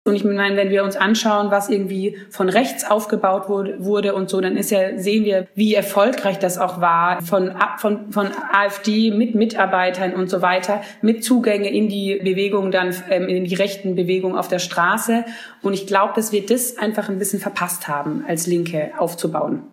Und ich meine, wenn wir uns anschauen, was irgendwie von rechts aufgebaut wurde und so, dann sehen wir, wie erfolgreich das auch war von AfD mit Mitarbeitern und so weiter, mit Zugänge in die Bewegung, dann in die rechten Bewegungen auf der Straße. Und ich glaube, dass wir das einfach ein bisschen verpasst haben, als Linke aufzubauen.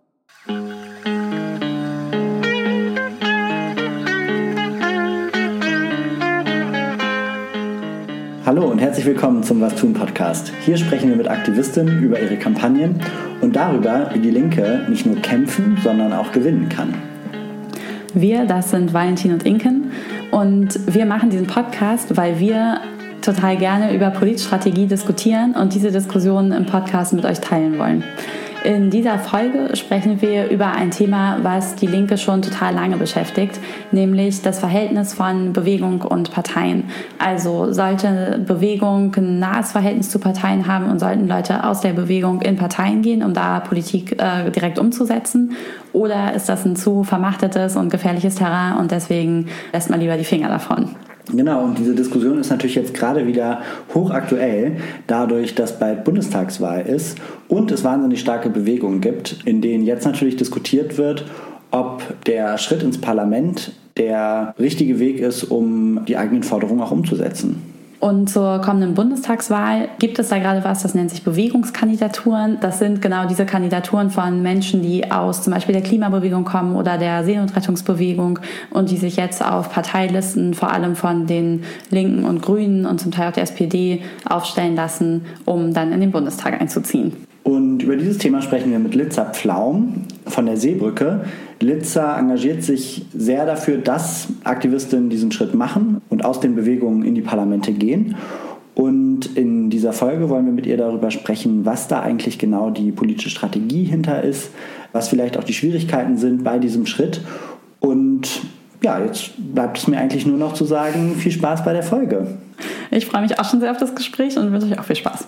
Hallo und herzlich willkommen zum Was tun Podcast. Hier sprechen wir mit Aktivistinnen über ihre Kampagnen und darüber, wie die Linke nicht nur kämpfen, sondern auch gewinnen kann. Wir, das sind Valentin und Inken, und wir machen diesen Podcast, weil wir total gerne über Politstrategie diskutieren und diese Diskussionen im Podcast mit euch teilen wollen. In dieser Folge sprechen wir über ein Thema, was die Linke schon total lange beschäftigt, nämlich das Verhältnis von Bewegung und Parteien. Also sollte Bewegung ein nahes Verhältnis zu Parteien haben und sollten Leute aus der Bewegung in Parteien gehen, um da Politik direkt umzusetzen? Oder ist das ein zu vermachtetes und gefährliches Terrain und deswegen lässt man lieber die Finger davon? Genau, und diese Diskussion ist natürlich jetzt gerade wieder hochaktuell, dadurch, dass bald Bundestagswahl ist und es wahnsinnig starke Bewegungen gibt, in denen jetzt natürlich diskutiert wird, ob der Schritt ins Parlament der richtige Weg ist, um die eigenen Forderungen auch umzusetzen. Und zur kommenden Bundestagswahl gibt es da gerade was, das nennt sich Bewegungskandidaturen. Das sind genau diese Kandidaturen von Menschen, die aus zum Beispiel der Klimabewegung kommen oder der Seenotrettungsbewegung und die sich jetzt auf Parteilisten, vor allem von den Linken und Grünen und zum Teil auch der SPD, aufstellen lassen, um dann in den Bundestag einzuziehen. Und über dieses Thema sprechen wir mit Litza Pflaum von der Seebrücke. Litza engagiert sich sehr dafür, dass Aktivistinnen diesen Schritt machen und aus den Bewegungen in die Parlamente gehen. Und in dieser Folge wollen wir mit ihr darüber sprechen, was da eigentlich genau die politische Strategie hinter ist, was vielleicht auch die Schwierigkeiten sind bei diesem Schritt. Und ja, jetzt bleibt es mir eigentlich nur noch zu sagen, viel Spaß bei der Folge. Ich freue mich auch schon sehr auf das Gespräch und wünsche euch auch viel Spaß.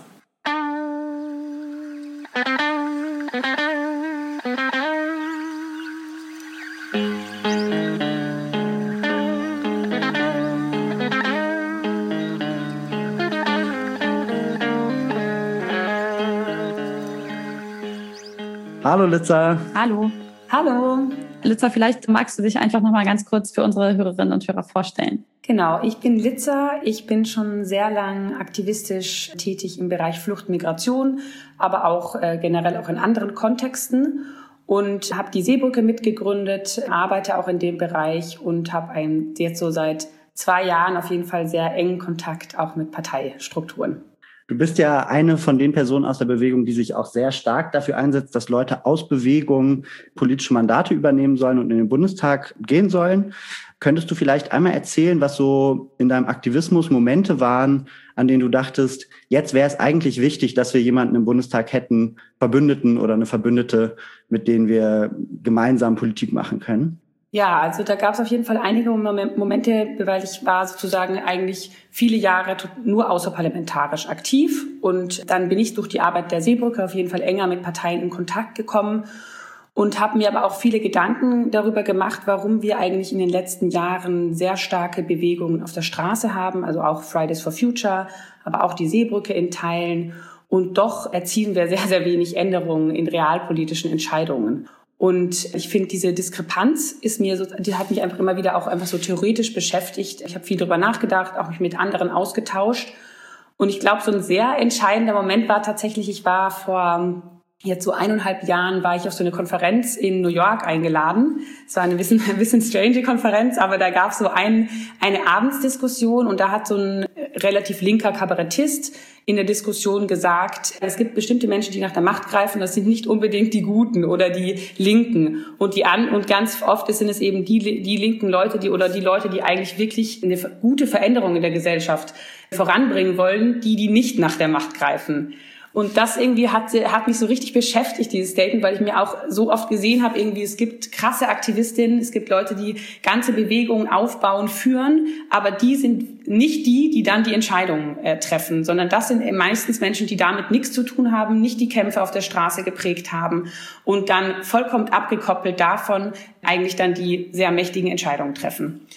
Hallo Litza. Hallo. Hallo. Litza, vielleicht magst du dich einfach noch mal ganz kurz für unsere Hörerinnen und Hörer vorstellen. Genau, ich bin Litza. Ich bin schon sehr lang aktivistisch tätig im Bereich Flucht, Migration, aber auch generell auch in anderen Kontexten und habe die Seebrücke mitgegründet, arbeite auch in dem Bereich und habe jetzt so seit 2 Jahren auf jeden Fall sehr engen Kontakt auch mit Parteistrukturen. Du bist ja eine von den Personen aus der Bewegung, die sich auch sehr stark dafür einsetzt, dass Leute aus Bewegungen politische Mandate übernehmen sollen und in den Bundestag gehen sollen. Könntest du vielleicht einmal erzählen, was so in deinem Aktivismus Momente waren, an denen du dachtest, jetzt wäre es eigentlich wichtig, dass wir jemanden im Bundestag hätten, Verbündeten oder eine Verbündete, mit denen wir gemeinsam Politik machen können? Ja, also da gab es auf jeden Fall einige Momente, weil ich war sozusagen eigentlich viele Jahre nur außerparlamentarisch aktiv und dann bin ich durch die Arbeit der Seebrücke auf jeden Fall enger mit Parteien in Kontakt gekommen und habe mir aber auch viele Gedanken darüber gemacht, warum wir eigentlich in den letzten Jahren sehr starke Bewegungen auf der Straße haben, also auch Fridays for Future, aber auch die Seebrücke in Teilen, und doch erzielen wir sehr, sehr wenig Änderungen in realpolitischen Entscheidungen. Und ich finde, diese Diskrepanz die hat mich einfach immer wieder auch einfach so theoretisch beschäftigt. Ich habe viel darüber nachgedacht, auch mich mit anderen ausgetauscht. Und ich glaube, so ein sehr entscheidender Moment war tatsächlich, ich war vor jetzt so 1,5 Jahren war ich auf so eine Konferenz in New York eingeladen. Es war eine bisschen strange Konferenz, aber da gab es so eine Abendsdiskussion und da hat so ein relativ linker Kabarettist in der Diskussion gesagt, es gibt bestimmte Menschen, die nach der Macht greifen, das sind nicht unbedingt die Guten oder die Linken. Und ganz oft sind es eben die linken Leute, die Leute, die eigentlich wirklich eine gute Veränderung in der Gesellschaft voranbringen wollen, die nicht nach der Macht greifen. Und das irgendwie hat mich so richtig beschäftigt, dieses Statement, weil ich mir auch so oft gesehen habe, irgendwie es gibt krasse Aktivistinnen, es gibt Leute, die ganze Bewegungen aufbauen, führen, aber die sind nicht die dann die Entscheidungen treffen, sondern das sind meistens Menschen, die damit nichts zu tun haben, nicht die Kämpfe auf der Straße geprägt haben und dann vollkommen abgekoppelt davon eigentlich dann die sehr mächtigen Entscheidungen treffen.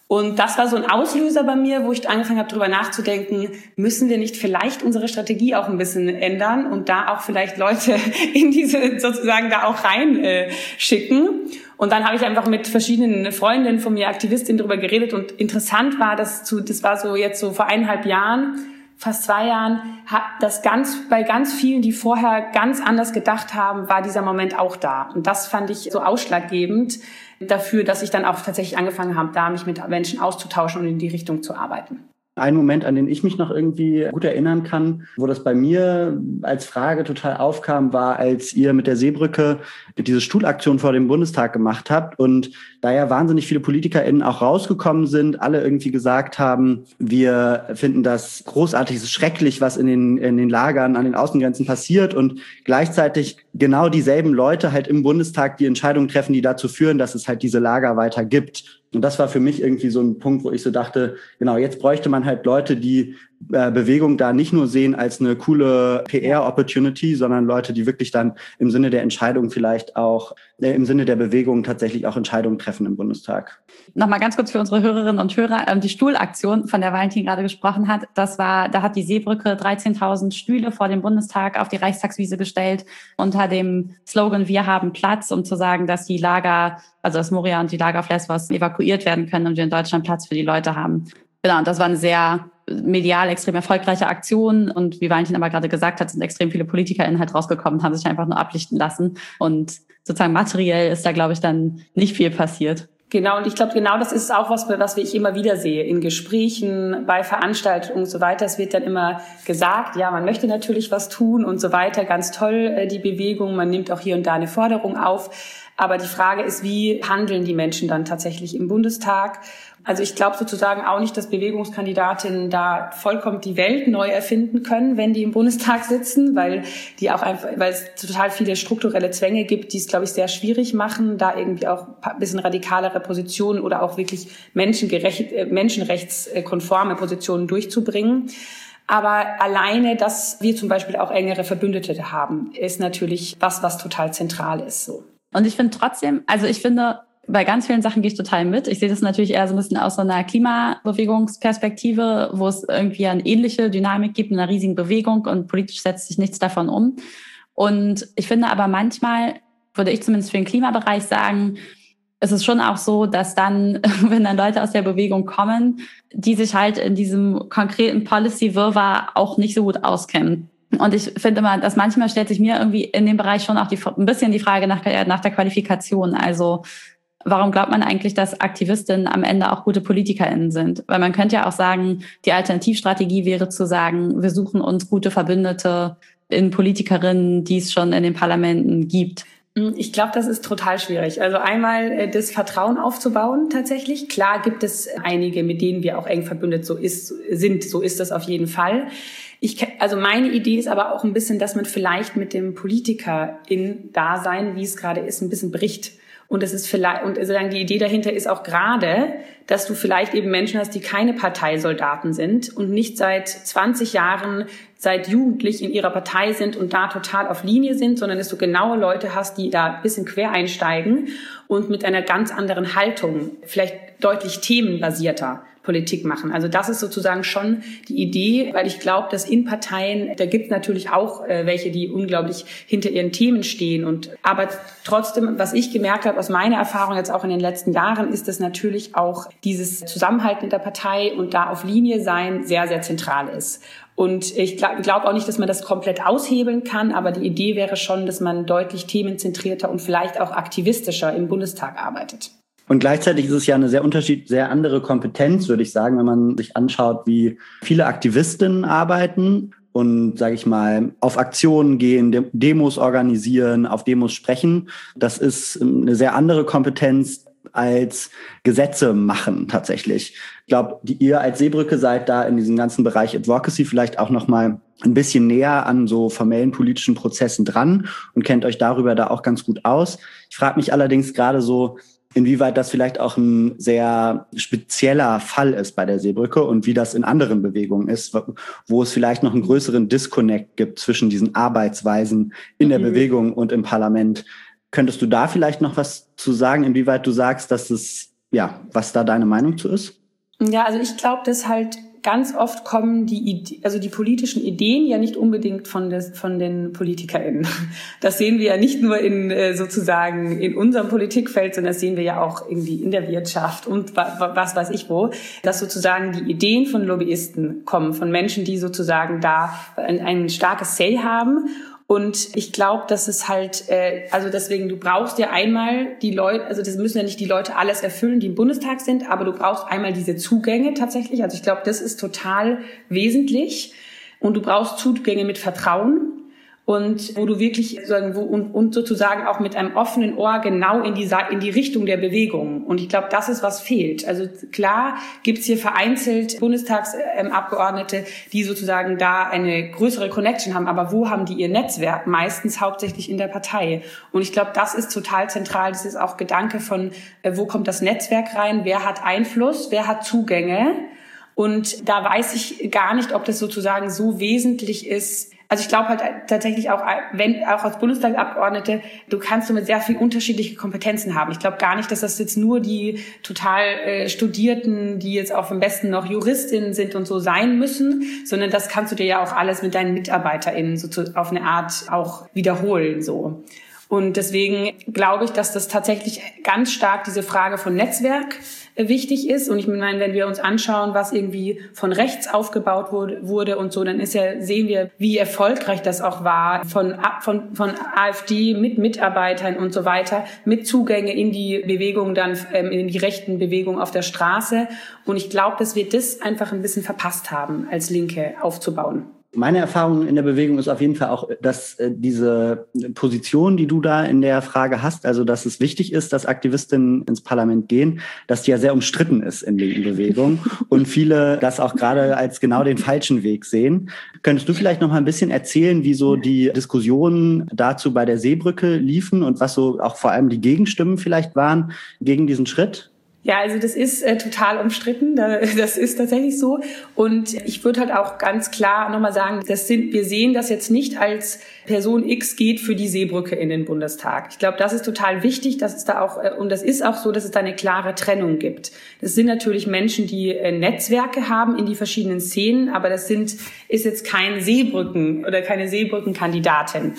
Und das war so ein Auslöser bei mir, wo ich angefangen habe, darüber nachzudenken, müssen wir nicht vielleicht unsere Strategie auch ein bisschen ändern und da auch vielleicht Leute in diese sozusagen da auch reinschicken. Und dann habe ich einfach mit verschiedenen Freundinnen von mir, Aktivistinnen, darüber geredet. Und interessant war, das war so jetzt so vor 1,5 Jahren, fast 2 Jahren, bei ganz vielen, die vorher ganz anders gedacht haben, war dieser Moment auch da. Und das fand ich so ausschlaggebend dafür, dass ich dann auch tatsächlich angefangen habe, da mich mit Menschen auszutauschen und in die Richtung zu arbeiten. Ein Moment, an den ich mich noch irgendwie gut erinnern kann, wo das bei mir als Frage total aufkam, war, als ihr mit der Seebrücke diese Stuhlaktion vor dem Bundestag gemacht habt und da ja wahnsinnig viele PolitikerInnen auch rausgekommen sind, alle irgendwie gesagt haben, wir finden das großartig, es ist schrecklich, was in den Lagern an den Außengrenzen passiert und gleichzeitig genau dieselben Leute halt im Bundestag die Entscheidungen treffen, die dazu führen, dass es halt diese Lager weiter gibt. Und das war für mich irgendwie so ein Punkt, wo ich so dachte, genau, jetzt bräuchte man halt Leute, die Bewegung da nicht nur sehen als eine coole PR-Opportunity, sondern Leute, die wirklich dann im Sinne der Entscheidung vielleicht auch, im Sinne der Bewegung tatsächlich auch Entscheidungen treffen im Bundestag. Nochmal ganz kurz für unsere Hörerinnen und Hörer, die Stuhlaktion, von der Valentin gerade gesprochen hat, da hat die Seebrücke 13.000 Stühle vor dem Bundestag auf die Reichstagswiese gestellt unter dem Slogan "Wir haben Platz", um zu sagen, dass die Lager, also das Moria und die Lager auf Lesbos evakuiert werden können und wir in Deutschland Platz für die Leute haben. Genau, und das war eine sehr medial extrem erfolgreiche Aktion. Und wie Valentin aber gerade gesagt hat, sind extrem viele PolitikerInnen halt rausgekommen und haben sich einfach nur ablichten lassen. Und sozusagen materiell ist da, glaube ich, dann nicht viel passiert. Genau, und ich glaube, genau das ist auch was ich immer wieder sehe in Gesprächen, bei Veranstaltungen und so weiter. Es wird dann immer gesagt, ja, man möchte natürlich was tun und so weiter. Ganz toll, die Bewegung. Man nimmt auch hier und da eine Forderung auf. Aber die Frage ist, wie handeln die Menschen dann tatsächlich im Bundestag? Also ich glaube sozusagen auch nicht, dass Bewegungskandidatinnen da vollkommen die Welt neu erfinden können, wenn die im Bundestag sitzen, weil es total viele strukturelle Zwänge gibt, die es, glaube ich, sehr schwierig machen, da irgendwie auch ein bisschen radikalere Positionen oder auch wirklich menschenrechtskonforme Positionen durchzubringen. Aber alleine, dass wir zum Beispiel auch engere Verbündete haben, ist natürlich was total zentral ist, so. Und ich finde trotzdem, bei ganz vielen Sachen gehe ich total mit. Ich sehe das natürlich eher so ein bisschen aus so einer Klimabewegungsperspektive, wo es irgendwie eine ähnliche Dynamik gibt, in einer riesigen Bewegung und politisch setzt sich nichts davon um. Und ich finde aber manchmal, würde ich zumindest für den Klimabereich sagen, es ist schon auch so, dass dann, wenn dann Leute aus der Bewegung kommen, die sich halt in diesem konkreten Policy-Wirrwarr auch nicht so gut auskennen. Und ich finde immer, dass manchmal stellt sich mir irgendwie in dem Bereich schon auch ein bisschen die Frage nach der Qualifikation. Also warum glaubt man eigentlich, dass Aktivistinnen am Ende auch gute PolitikerInnen sind? Weil man könnte ja auch sagen, die Alternativstrategie wäre zu sagen, wir suchen uns gute Verbündete in Politikerinnen, die es schon in den Parlamenten gibt. Ich glaube, das ist total schwierig. Also einmal das Vertrauen aufzubauen tatsächlich. Klar gibt es einige, mit denen wir auch eng verbündet sind. So ist das auf jeden Fall. Also meine Idee ist aber auch ein bisschen, dass man vielleicht mit dem Politiker-in-Dasein, wie es gerade ist, ein bisschen bricht. Und es ist vielleicht, und sozusagen die Idee dahinter ist auch gerade, dass du vielleicht eben Menschen hast, die keine Parteisoldaten sind und nicht seit 20 Jahren, seit jugendlich in ihrer Partei sind und da total auf Linie sind, sondern dass du genaue Leute hast, die da ein bisschen quer einsteigen und mit einer ganz anderen Haltung, vielleicht deutlich themenbasierter Politik machen. Also das ist sozusagen schon die Idee, weil ich glaube, dass in Parteien, da gibt es natürlich auch welche, die unglaublich hinter ihren Themen stehen. Aber trotzdem, was ich gemerkt habe aus meiner Erfahrung jetzt auch in den letzten Jahren, ist, dass natürlich auch dieses Zusammenhalten in der Partei und da auf Linie sein sehr, sehr zentral ist. Und ich glaube auch nicht, dass man das komplett aushebeln kann, aber die Idee wäre schon, dass man deutlich themenzentrierter und vielleicht auch aktivistischer im Bundestag arbeitet. Und gleichzeitig ist es ja eine sehr andere Kompetenz, würde ich sagen, wenn man sich anschaut, wie viele Aktivistinnen arbeiten und, sage ich mal, auf Aktionen gehen, Demos organisieren, auf Demos sprechen. Das ist eine sehr andere Kompetenz als Gesetze machen tatsächlich. Ich glaube, ihr als Seebrücke seid da in diesem ganzen Bereich Advocacy vielleicht auch noch mal ein bisschen näher an so formellen politischen Prozessen dran und kennt euch darüber da auch ganz gut aus. Ich frage mich allerdings gerade so, inwieweit das vielleicht auch ein sehr spezieller Fall ist bei der Seebrücke und wie das in anderen Bewegungen ist, wo es vielleicht noch einen größeren Disconnect gibt zwischen diesen Arbeitsweisen in der Bewegung und im Parlament. Könntest du da vielleicht noch was zu sagen, inwieweit du sagst, dass es was da deine Meinung zu ist? Ja, also ich glaube, dass halt ganz oft kommen die politischen Ideen ja nicht unbedingt von den PolitikerInnen. Das sehen wir ja nicht nur sozusagen in unserem Politikfeld, sondern das sehen wir ja auch irgendwie in der Wirtschaft und was weiß ich wo, dass sozusagen die Ideen von Lobbyisten kommen, von Menschen, die sozusagen da ein starkes Say haben. Und ich glaube, dass es halt, deswegen, du brauchst ja einmal die Leute, also das müssen ja nicht die Leute alles erfüllen, die im Bundestag sind, aber du brauchst einmal diese Zugänge tatsächlich. Also ich glaube, das ist total wesentlich. Und du brauchst Zugänge mit Vertrauen. Und wo du wirklich sozusagen auch mit einem offenen Ohr genau in die Richtung der Bewegung. Und ich glaube, das ist, was fehlt. Also klar gibt's hier vereinzelt Bundestagsabgeordnete, die sozusagen da eine größere Connection haben. Aber wo haben die ihr Netzwerk? Meistens hauptsächlich in der Partei. Und ich glaube, das ist total zentral. Das ist auch Gedanke von, wo kommt das Netzwerk rein? Wer hat Einfluss? Wer hat Zugänge? Und da weiß ich gar nicht, ob das sozusagen so wesentlich ist. Also ich glaube halt tatsächlich auch als Bundestagsabgeordnete, du kannst mit sehr viel unterschiedliche Kompetenzen haben. Ich glaube gar nicht, dass das jetzt nur die total Studierten, die jetzt auch am besten noch JuristInnen sind und so sein müssen, sondern das kannst du dir ja auch alles mit deinen MitarbeiterInnen so auf eine Art auch wiederholen, so. Und deswegen glaube ich, dass das tatsächlich ganz stark diese Frage von Netzwerk wichtig ist. Und ich meine, wenn wir uns anschauen, was irgendwie von rechts aufgebaut wurde und so, dann sehen wir, wie erfolgreich das auch war von AfD mit Mitarbeitern und so weiter, mit Zugänge in die Bewegung dann, in die rechten Bewegungen auf der Straße. Und ich glaube, dass wir das einfach ein bisschen verpasst haben, als Linke aufzubauen. Meine Erfahrung in der Bewegung ist auf jeden Fall auch, dass diese Position, die du da in der Frage hast, also dass es wichtig ist, dass Aktivistinnen ins Parlament gehen, dass die ja sehr umstritten ist in linken Bewegungen und viele das auch gerade als genau den falschen Weg sehen. Könntest du vielleicht noch mal ein bisschen erzählen, wie so die Diskussionen dazu bei der Seebrücke liefen und was so auch vor allem die Gegenstimmen vielleicht waren gegen diesen Schritt? Ja, also das ist total umstritten, das ist tatsächlich so. Und ich würde halt auch ganz klar nochmal sagen, wir sehen das jetzt nicht als Person X geht für die Seebrücke in den Bundestag. Ich glaube, das ist total wichtig, dass es da auch, und das ist auch so, dass es da eine klare Trennung gibt. Das sind natürlich Menschen, die Netzwerke haben in die verschiedenen Szenen, aber ist jetzt kein Seebrücken oder keine Seebrückenkandidatin.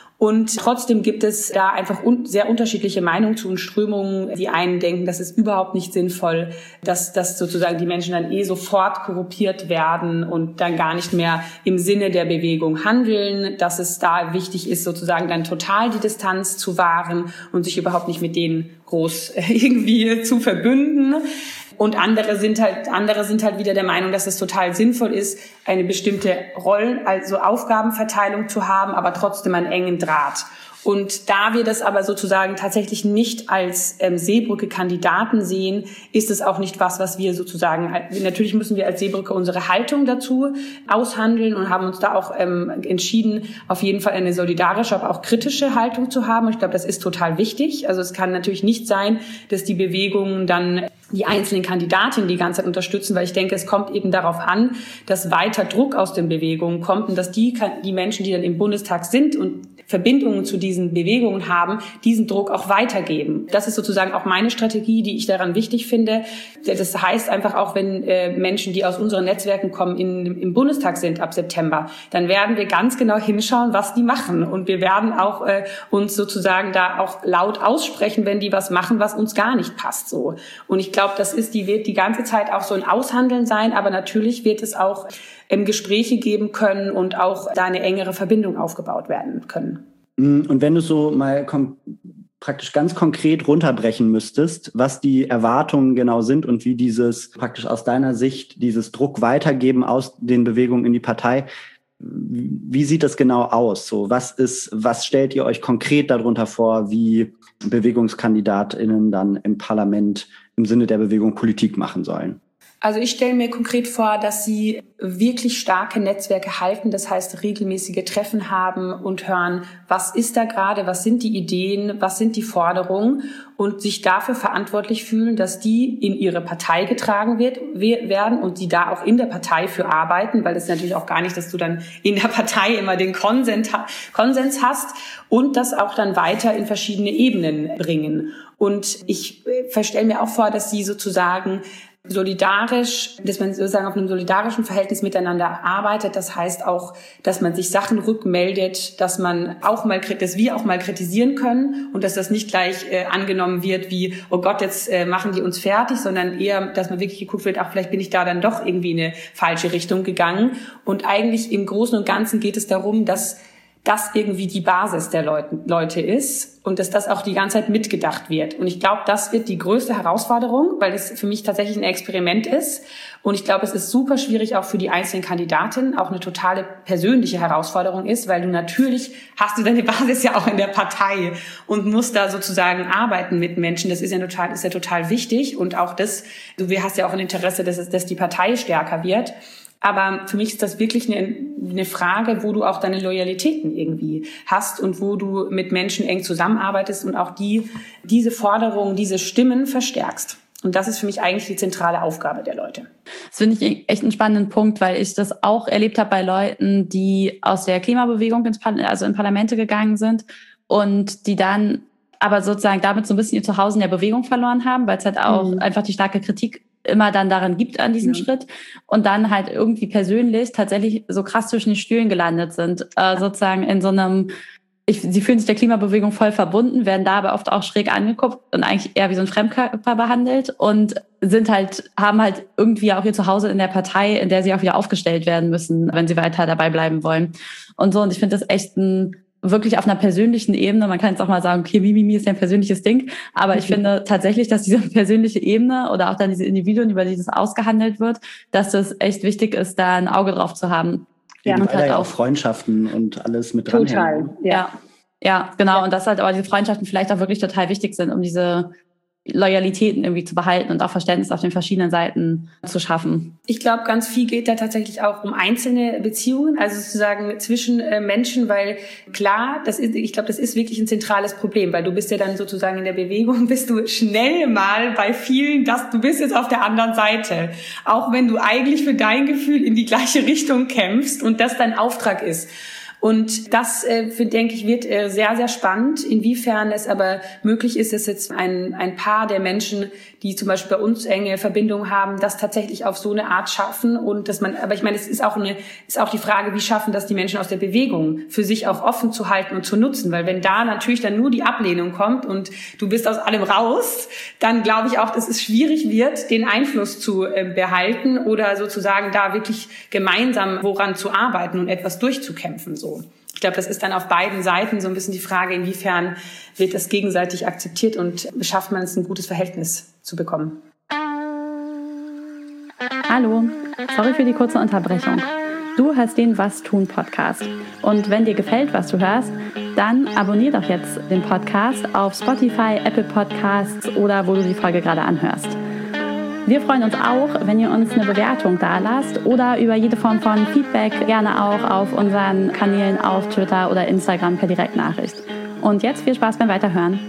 Und trotzdem gibt es da einfach sehr unterschiedliche Meinungen zu und Strömungen. Die einen denken, das ist überhaupt nicht sinnvoll, dass sozusagen die Menschen dann sofort korruptiert werden und dann gar nicht mehr im Sinne der Bewegung handeln, dass es da wichtig ist, sozusagen dann total die Distanz zu wahren und sich überhaupt nicht mit denen groß irgendwie zu verbünden. Und andere sind halt wieder der Meinung, dass es total sinnvoll ist, eine bestimmte also Aufgabenverteilung zu haben, aber trotzdem einen engen Draht. Und da wir das aber sozusagen tatsächlich nicht als Seebrücke-Kandidaten sehen, ist es auch nicht was wir sozusagen, natürlich müssen wir als Seebrücke unsere Haltung dazu aushandeln und haben uns da auch entschieden, auf jeden Fall eine solidarische, aber auch kritische Haltung zu haben. Und ich glaube, das ist total wichtig. Also es kann natürlich nicht sein, dass die Bewegungen dann die einzelnen Kandidatinnen die ganze Zeit unterstützen, weil ich denke, es kommt eben darauf an, dass weiter Druck aus den Bewegungen kommt und dass die Menschen, die dann im Bundestag sind und Verbindungen zu diesen Bewegungen haben, diesen Druck auch weitergeben. Das ist sozusagen auch meine Strategie, die ich daran wichtig finde. Das heißt einfach auch, wenn Menschen, die aus unseren Netzwerken kommen, im Bundestag sind ab September, dann werden wir ganz genau hinschauen, was die machen. Und wir werden auch uns sozusagen da auch laut aussprechen, wenn die was machen, was uns gar nicht passt. So. Und ich glaube, wird die ganze Zeit auch so ein Aushandeln sein, aber natürlich wird es auch Gespräche geben können und auch da eine engere Verbindung aufgebaut werden können. Und wenn du so mal praktisch ganz konkret runterbrechen müsstest, was die Erwartungen genau sind und wie dieses praktisch aus deiner Sicht, dieses Druck weitergeben aus den Bewegungen in die Partei, wie sieht das genau aus? So, was stellt ihr euch konkret darunter vor, wie BewegungskandidatInnen dann im Parlament im Sinne der Bewegung Politik machen sollen? Also ich stelle mir konkret vor, dass sie wirklich starke Netzwerke halten, das heißt regelmäßige Treffen haben und hören, was ist da gerade, was sind die Ideen, was sind die Forderungen und sich dafür verantwortlich fühlen, dass die in ihre Partei getragen werden und die da auch in der Partei für arbeiten, weil das ist natürlich auch gar nicht, dass du dann in der Partei immer den Konsens hast und das auch dann weiter in verschiedene Ebenen bringen. Und ich stelle mir auch vor, dass sie sozusagen solidarisch, dass man sozusagen auf einem solidarischen Verhältnis miteinander arbeitet. Das heißt auch, dass man sich Sachen rückmeldet, dass wir auch mal kritisieren können und dass das nicht gleich angenommen wird wie, oh Gott, jetzt machen die uns fertig, sondern eher, dass man wirklich geguckt wird, ach, vielleicht bin ich da dann doch irgendwie in eine falsche Richtung gegangen. Und eigentlich im Großen und Ganzen geht es darum, dass das irgendwie die Basis der Leute ist und dass das auch die ganze Zeit mitgedacht wird. Und ich glaube, das wird die größte Herausforderung, weil es für mich tatsächlich ein Experiment ist. Und ich glaube, es ist super schwierig auch für die einzelnen Kandidatinnen, auch eine totale persönliche Herausforderung ist, weil hast du deine Basis ja auch in der Partei und musst da sozusagen arbeiten mit Menschen. Das ist ja total wichtig. Und auch du hast ja auch ein Interesse, dass die Partei stärker wird. Aber für mich ist das wirklich eine Frage, wo du auch deine Loyalitäten irgendwie hast und wo du mit Menschen eng zusammenarbeitest und auch diese Forderungen, diese Stimmen verstärkst. Und das ist für mich eigentlich die zentrale Aufgabe der Leute. Das finde ich echt einen spannenden Punkt, weil ich das auch erlebt habe bei Leuten, die aus der Klimabewegung in Parlamente gegangen sind und die dann aber sozusagen damit so ein bisschen ihr Zuhause in der Bewegung verloren haben, weil es halt auch einfach die starke Kritik immer dann daran gibt an diesem Schritt und dann halt irgendwie persönlich tatsächlich so krass zwischen den Stühlen gelandet sind, sozusagen in so einem, sie fühlen sich der Klimabewegung voll verbunden, werden da aber oft auch schräg angeguckt und eigentlich eher wie so ein Fremdkörper behandelt und haben halt irgendwie auch ihr Zuhause in der Partei, in der sie auch wieder aufgestellt werden müssen, wenn sie weiter dabei bleiben wollen. Und so, und ich finde das echt wirklich auf einer persönlichen Ebene, man kann jetzt auch mal sagen, okay, Mimimi ist ja ein persönliches Ding, aber ich finde tatsächlich, dass diese persönliche Ebene oder auch dann diese Individuen, über die das ausgehandelt wird, dass das echt wichtig ist, da ein Auge drauf zu haben. Ja, und halt auch Freundschaften und alles mit dran. Total, ja, genau. Ja. Und dass halt aber diese Freundschaften vielleicht auch wirklich total wichtig sind, um diese Loyalitäten irgendwie zu behalten und auch Verständnis auf den verschiedenen Seiten zu schaffen. Ich glaube, ganz viel geht da tatsächlich auch um einzelne Beziehungen, also sozusagen zwischen Menschen, weil klar, ich glaube, das ist wirklich ein zentrales Problem, weil du bist ja dann sozusagen in der Bewegung, bist du schnell mal bei vielen, dass du bist jetzt auf der anderen Seite, auch wenn du eigentlich für dein Gefühl in die gleiche Richtung kämpfst und das dein Auftrag ist. Und das, denke ich, wird sehr, sehr spannend, inwiefern es aber möglich ist, dass jetzt ein Paar der Menschen, die zum Beispiel bei uns enge Verbindungen haben, das tatsächlich auf so eine Art schaffen und aber ich meine, es ist auch die Frage, wie schaffen das die Menschen aus der Bewegung, für sich auch offen zu halten und zu nutzen, weil wenn da natürlich dann nur die Ablehnung kommt und du bist aus allem raus, dann glaube ich auch, dass es schwierig wird, den Einfluss zu behalten oder sozusagen da wirklich gemeinsam woran zu arbeiten und etwas durchzukämpfen, so. Ich glaube, das ist dann auf beiden Seiten so ein bisschen die Frage, inwiefern wird das gegenseitig akzeptiert und schafft man es, ein gutes Verhältnis zu bekommen. Hallo, sorry für die kurze Unterbrechung. Du hörst den Was tun Podcast. Und wenn dir gefällt, was du hörst, dann abonnier doch jetzt den Podcast auf Spotify, Apple Podcasts oder wo du die Folge gerade anhörst. Wir freuen uns auch, wenn ihr uns eine Bewertung dalasst oder über jede Form von Feedback, gerne auch auf unseren Kanälen auf Twitter oder Instagram per Direktnachricht. Und jetzt viel Spaß beim Weiterhören.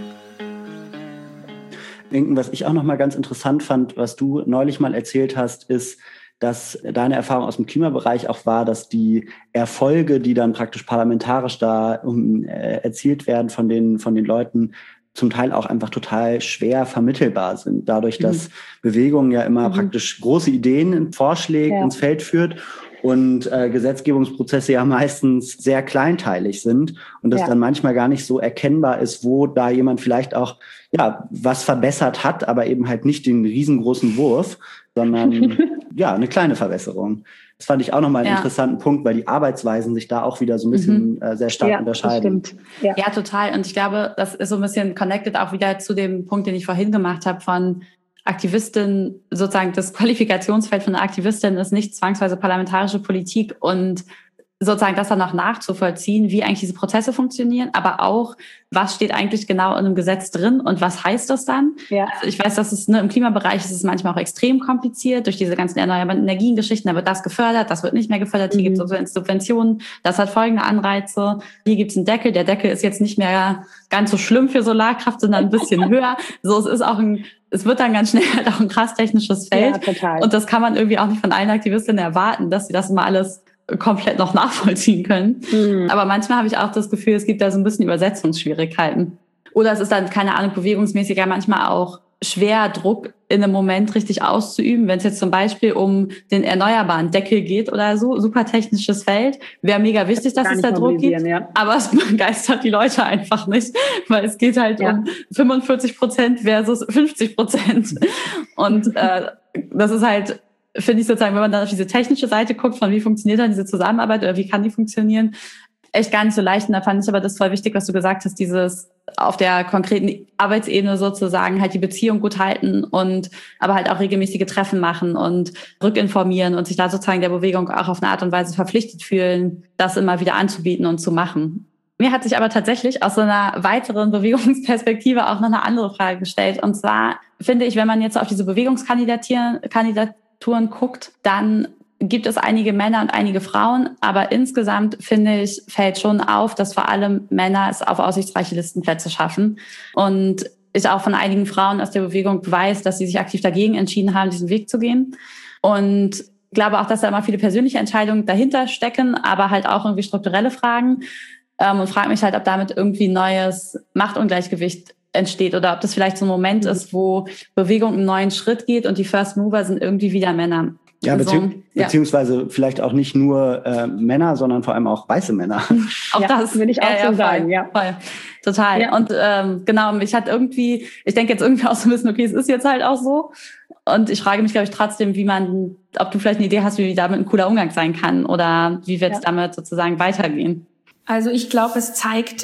Was ich auch noch mal ganz interessant fand, was du neulich mal erzählt hast, ist, dass deine Erfahrung aus dem Klimabereich auch war, dass die Erfolge, die dann praktisch parlamentarisch da erzielt werden von den Leuten, zum Teil auch einfach total schwer vermittelbar sind. Dadurch, dass Bewegung ja immer praktisch große Ideen, Vorschläge ins Feld führt und Gesetzgebungsprozesse ja meistens sehr kleinteilig sind und es dann manchmal gar nicht so erkennbar ist, wo da jemand vielleicht auch was verbessert hat, aber eben halt nicht den riesengroßen Wurf, sondern eine kleine Verbesserung. Das fand ich auch nochmal einen interessanten Punkt, weil die Arbeitsweisen sich da auch wieder so ein bisschen sehr stark unterscheiden. Das stimmt. Ja, total. Und ich glaube, das ist so ein bisschen connected auch wieder zu dem Punkt, den ich vorhin gemacht habe von Aktivistin, sozusagen das Qualifikationsfeld von einer Aktivistin ist nicht zwangsweise parlamentarische Politik und sozusagen das dann noch nachzuvollziehen, wie eigentlich diese Prozesse funktionieren, aber auch, was steht eigentlich genau in einem Gesetz drin und was heißt das dann? Ja. Also ich weiß, dass es im Klimabereich ist es manchmal auch extrem kompliziert durch diese ganzen erneuerbaren Energiengeschichten. Da wird das gefördert, das wird nicht mehr gefördert. Hier gibt es Subventionen, das hat folgende Anreize. Hier gibt es einen Deckel. Der Deckel ist jetzt nicht mehr ganz so schlimm für Solarkraft, sondern ein bisschen höher. So, es wird dann ganz schnell halt auch ein krass technisches Feld. Ja, total. Und das kann man irgendwie auch nicht von allen Aktivistinnen erwarten, dass sie das immer alles komplett noch nachvollziehen können. Aber manchmal habe ich auch das Gefühl, es gibt da so ein bisschen Übersetzungsschwierigkeiten. Oder es ist dann, keine Ahnung, bewegungsmäßiger manchmal auch schwer, Druck in einem Moment richtig auszuüben. Wenn es jetzt zum Beispiel um den erneuerbaren Deckel geht oder so, super technisches Feld, wäre mega wichtig, dass es da Druck gibt. Ja. Aber es begeistert die Leute einfach nicht, weil es geht halt um 45% versus 50%. Und das ist halt, finde ich sozusagen, wenn man dann auf diese technische Seite guckt, von wie funktioniert dann diese Zusammenarbeit oder wie kann die funktionieren, echt gar nicht so leicht. Und da fand ich aber das voll wichtig, was du gesagt hast, dieses auf der konkreten Arbeitsebene sozusagen halt die Beziehung gut halten und aber halt auch regelmäßige Treffen machen und rückinformieren und sich da sozusagen der Bewegung auch auf eine Art und Weise verpflichtet fühlen, das immer wieder anzubieten und zu machen. Mir hat sich aber tatsächlich aus so einer weiteren Bewegungsperspektive auch noch eine andere Frage gestellt. Und zwar finde ich, wenn man jetzt auf diese Bewegungskandidaturen guckt, dann gibt es einige Männer und einige Frauen, aber insgesamt, finde ich, fällt schon auf, dass vor allem Männer es auf aussichtsreiche Listenplätze schaffen. Und ich auch von einigen Frauen aus der Bewegung weiß, dass sie sich aktiv dagegen entschieden haben, diesen Weg zu gehen. Und ich glaube auch, dass da immer viele persönliche Entscheidungen dahinter stecken, aber halt auch irgendwie strukturelle Fragen. Und frage mich halt, ob damit irgendwie ein neues Machtungleichgewicht entsteht oder ob das vielleicht so ein Moment ist, wo Bewegung einen neuen Schritt geht und die First Mover sind irgendwie wieder Männer. Ja, beziehungsweise vielleicht auch nicht nur Männer, sondern vor allem auch weiße Männer. Auch das will ich auch so sagen, ja. Voll. Total. Ja. Und genau, ich denke jetzt irgendwie auch so ein bisschen, okay, es ist jetzt halt auch so. Und ich frage mich, glaube ich, trotzdem, ob du vielleicht eine Idee hast, wie damit ein cooler Umgang sein kann oder wie wird es damit sozusagen weitergehen. Also ich glaube, es zeigt,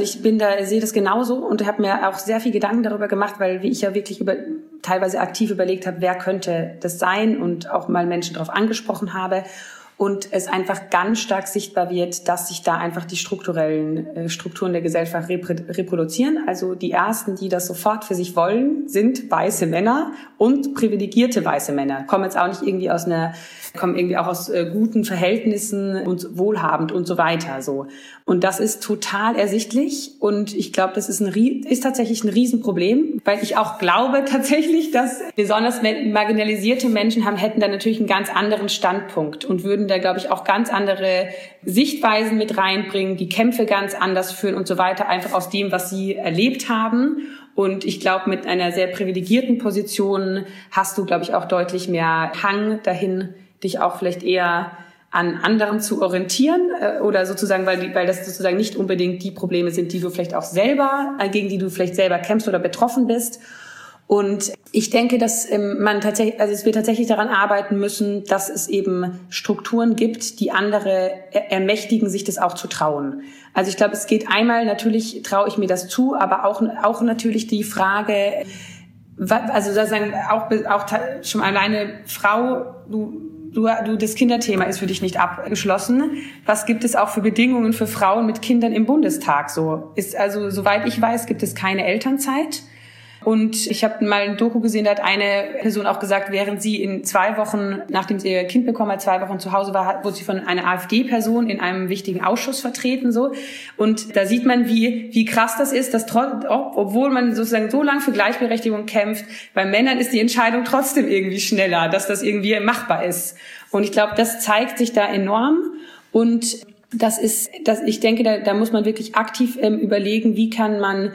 sehe das genauso und habe mir auch sehr viel Gedanken darüber gemacht, weil wie ich ja wirklich teilweise aktiv überlegt habe, wer könnte das sein und auch mal Menschen darauf angesprochen habe. Und es einfach ganz stark sichtbar wird, dass sich da einfach die strukturellen Strukturen der Gesellschaft reproduzieren. Also die ersten, die das sofort für sich wollen, sind weiße Männer und privilegierte weiße Männer. Kommen jetzt auch nicht irgendwie kommen irgendwie auch aus guten Verhältnissen und wohlhabend und so weiter, so. Und das ist total ersichtlich und ich glaube, das ist tatsächlich ein Riesenproblem, weil ich auch glaube tatsächlich, dass besonders marginalisierte Menschen hätten da natürlich einen ganz anderen Standpunkt und würden da, glaube ich, auch ganz andere Sichtweisen mit reinbringen, die Kämpfe ganz anders führen und so weiter, einfach aus dem, was sie erlebt haben. Und ich glaube, mit einer sehr privilegierten Position hast du, glaube ich, auch deutlich mehr Hang dahin, dich auch vielleicht eher an anderen zu orientieren oder sozusagen, weil das sozusagen nicht unbedingt die Probleme sind, die du vielleicht auch selber, gegen die du vielleicht selber kämpfst oder betroffen bist. Und ich denke, dass es wir tatsächlich daran arbeiten müssen, dass es eben Strukturen gibt, die andere ermächtigen, sich das auch zu trauen. Also ich glaube, es geht einmal, natürlich traue ich mir das zu, aber auch natürlich die Frage, also sozusagen auch schon alleine Frau, das Kinderthema ist für dich nicht abgeschlossen. Was gibt es auch für Bedingungen für Frauen mit Kindern im Bundestag? Also, soweit ich weiß, gibt es keine Elternzeit. Und ich habe mal ein Doku gesehen, da hat eine Person auch gesagt, während sie in 2 Wochen, nachdem sie ihr Kind bekommen hat, 2 Wochen zu Hause war, wurde sie von einer AfD-Person in einem wichtigen Ausschuss vertreten, so. Und da sieht man, wie krass das ist, dass obwohl man sozusagen so lange für Gleichberechtigung kämpft, bei Männern ist die Entscheidung trotzdem irgendwie schneller, dass das irgendwie machbar ist. Und ich glaube, das zeigt sich da enorm. Und ich denke, da muss man wirklich aktiv überlegen, wie kann man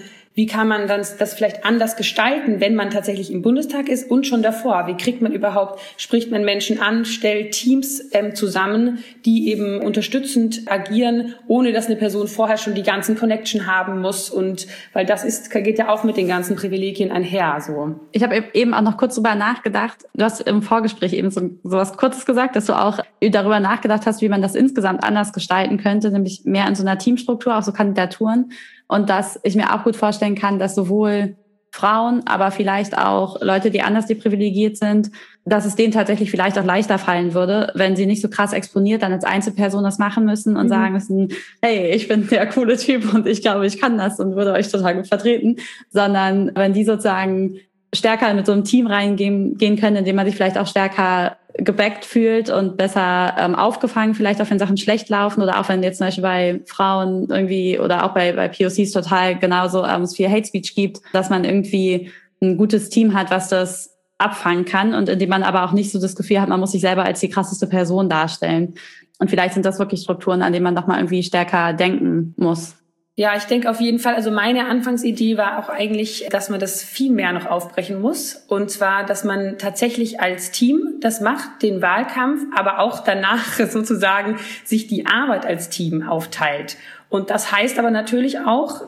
das vielleicht anders gestalten, wenn man tatsächlich im Bundestag ist und schon davor? Spricht man Menschen an, stellt Teams zusammen, die eben unterstützend agieren, ohne dass eine Person vorher schon die ganzen Connection haben muss und weil geht ja auch mit den ganzen Privilegien einher, so. Ich habe eben auch noch kurz drüber nachgedacht. Du hast im Vorgespräch eben so was Kurzes gesagt, dass du auch darüber nachgedacht hast, wie man das insgesamt anders gestalten könnte, nämlich mehr in so einer Teamstruktur, auch so Kandidaturen. Und dass ich mir auch gut vorstellen kann, dass sowohl Frauen, aber vielleicht auch Leute, die anders deprivilegiert sind, dass es denen tatsächlich vielleicht auch leichter fallen würde, wenn sie nicht so krass exponiert dann als Einzelperson das machen müssen und sagen müssen, hey, ich bin der coole Typ und ich glaube, ich kann das und würde euch total gut vertreten, sondern wenn die sozusagen stärker mit so einem Team reingehen können, indem man sich vielleicht auch stärker gebackt fühlt und besser aufgefangen, vielleicht auch wenn Sachen schlecht laufen oder auch wenn jetzt zum Beispiel bei Frauen irgendwie oder auch bei POCs total genauso es viel Hate Speech gibt, dass man irgendwie ein gutes Team hat, was das abfangen kann und indem man aber auch nicht so das Gefühl hat, man muss sich selber als die krasseste Person darstellen. Und vielleicht sind das wirklich Strukturen, an denen man doch mal irgendwie stärker denken muss. Ja, ich denke auf jeden Fall, also meine Anfangsidee war auch eigentlich, dass man das viel mehr noch aufbrechen muss. Und zwar, dass man tatsächlich als Team das macht, den Wahlkampf, aber auch danach sozusagen sich die Arbeit als Team aufteilt. Und das heißt aber natürlich auch,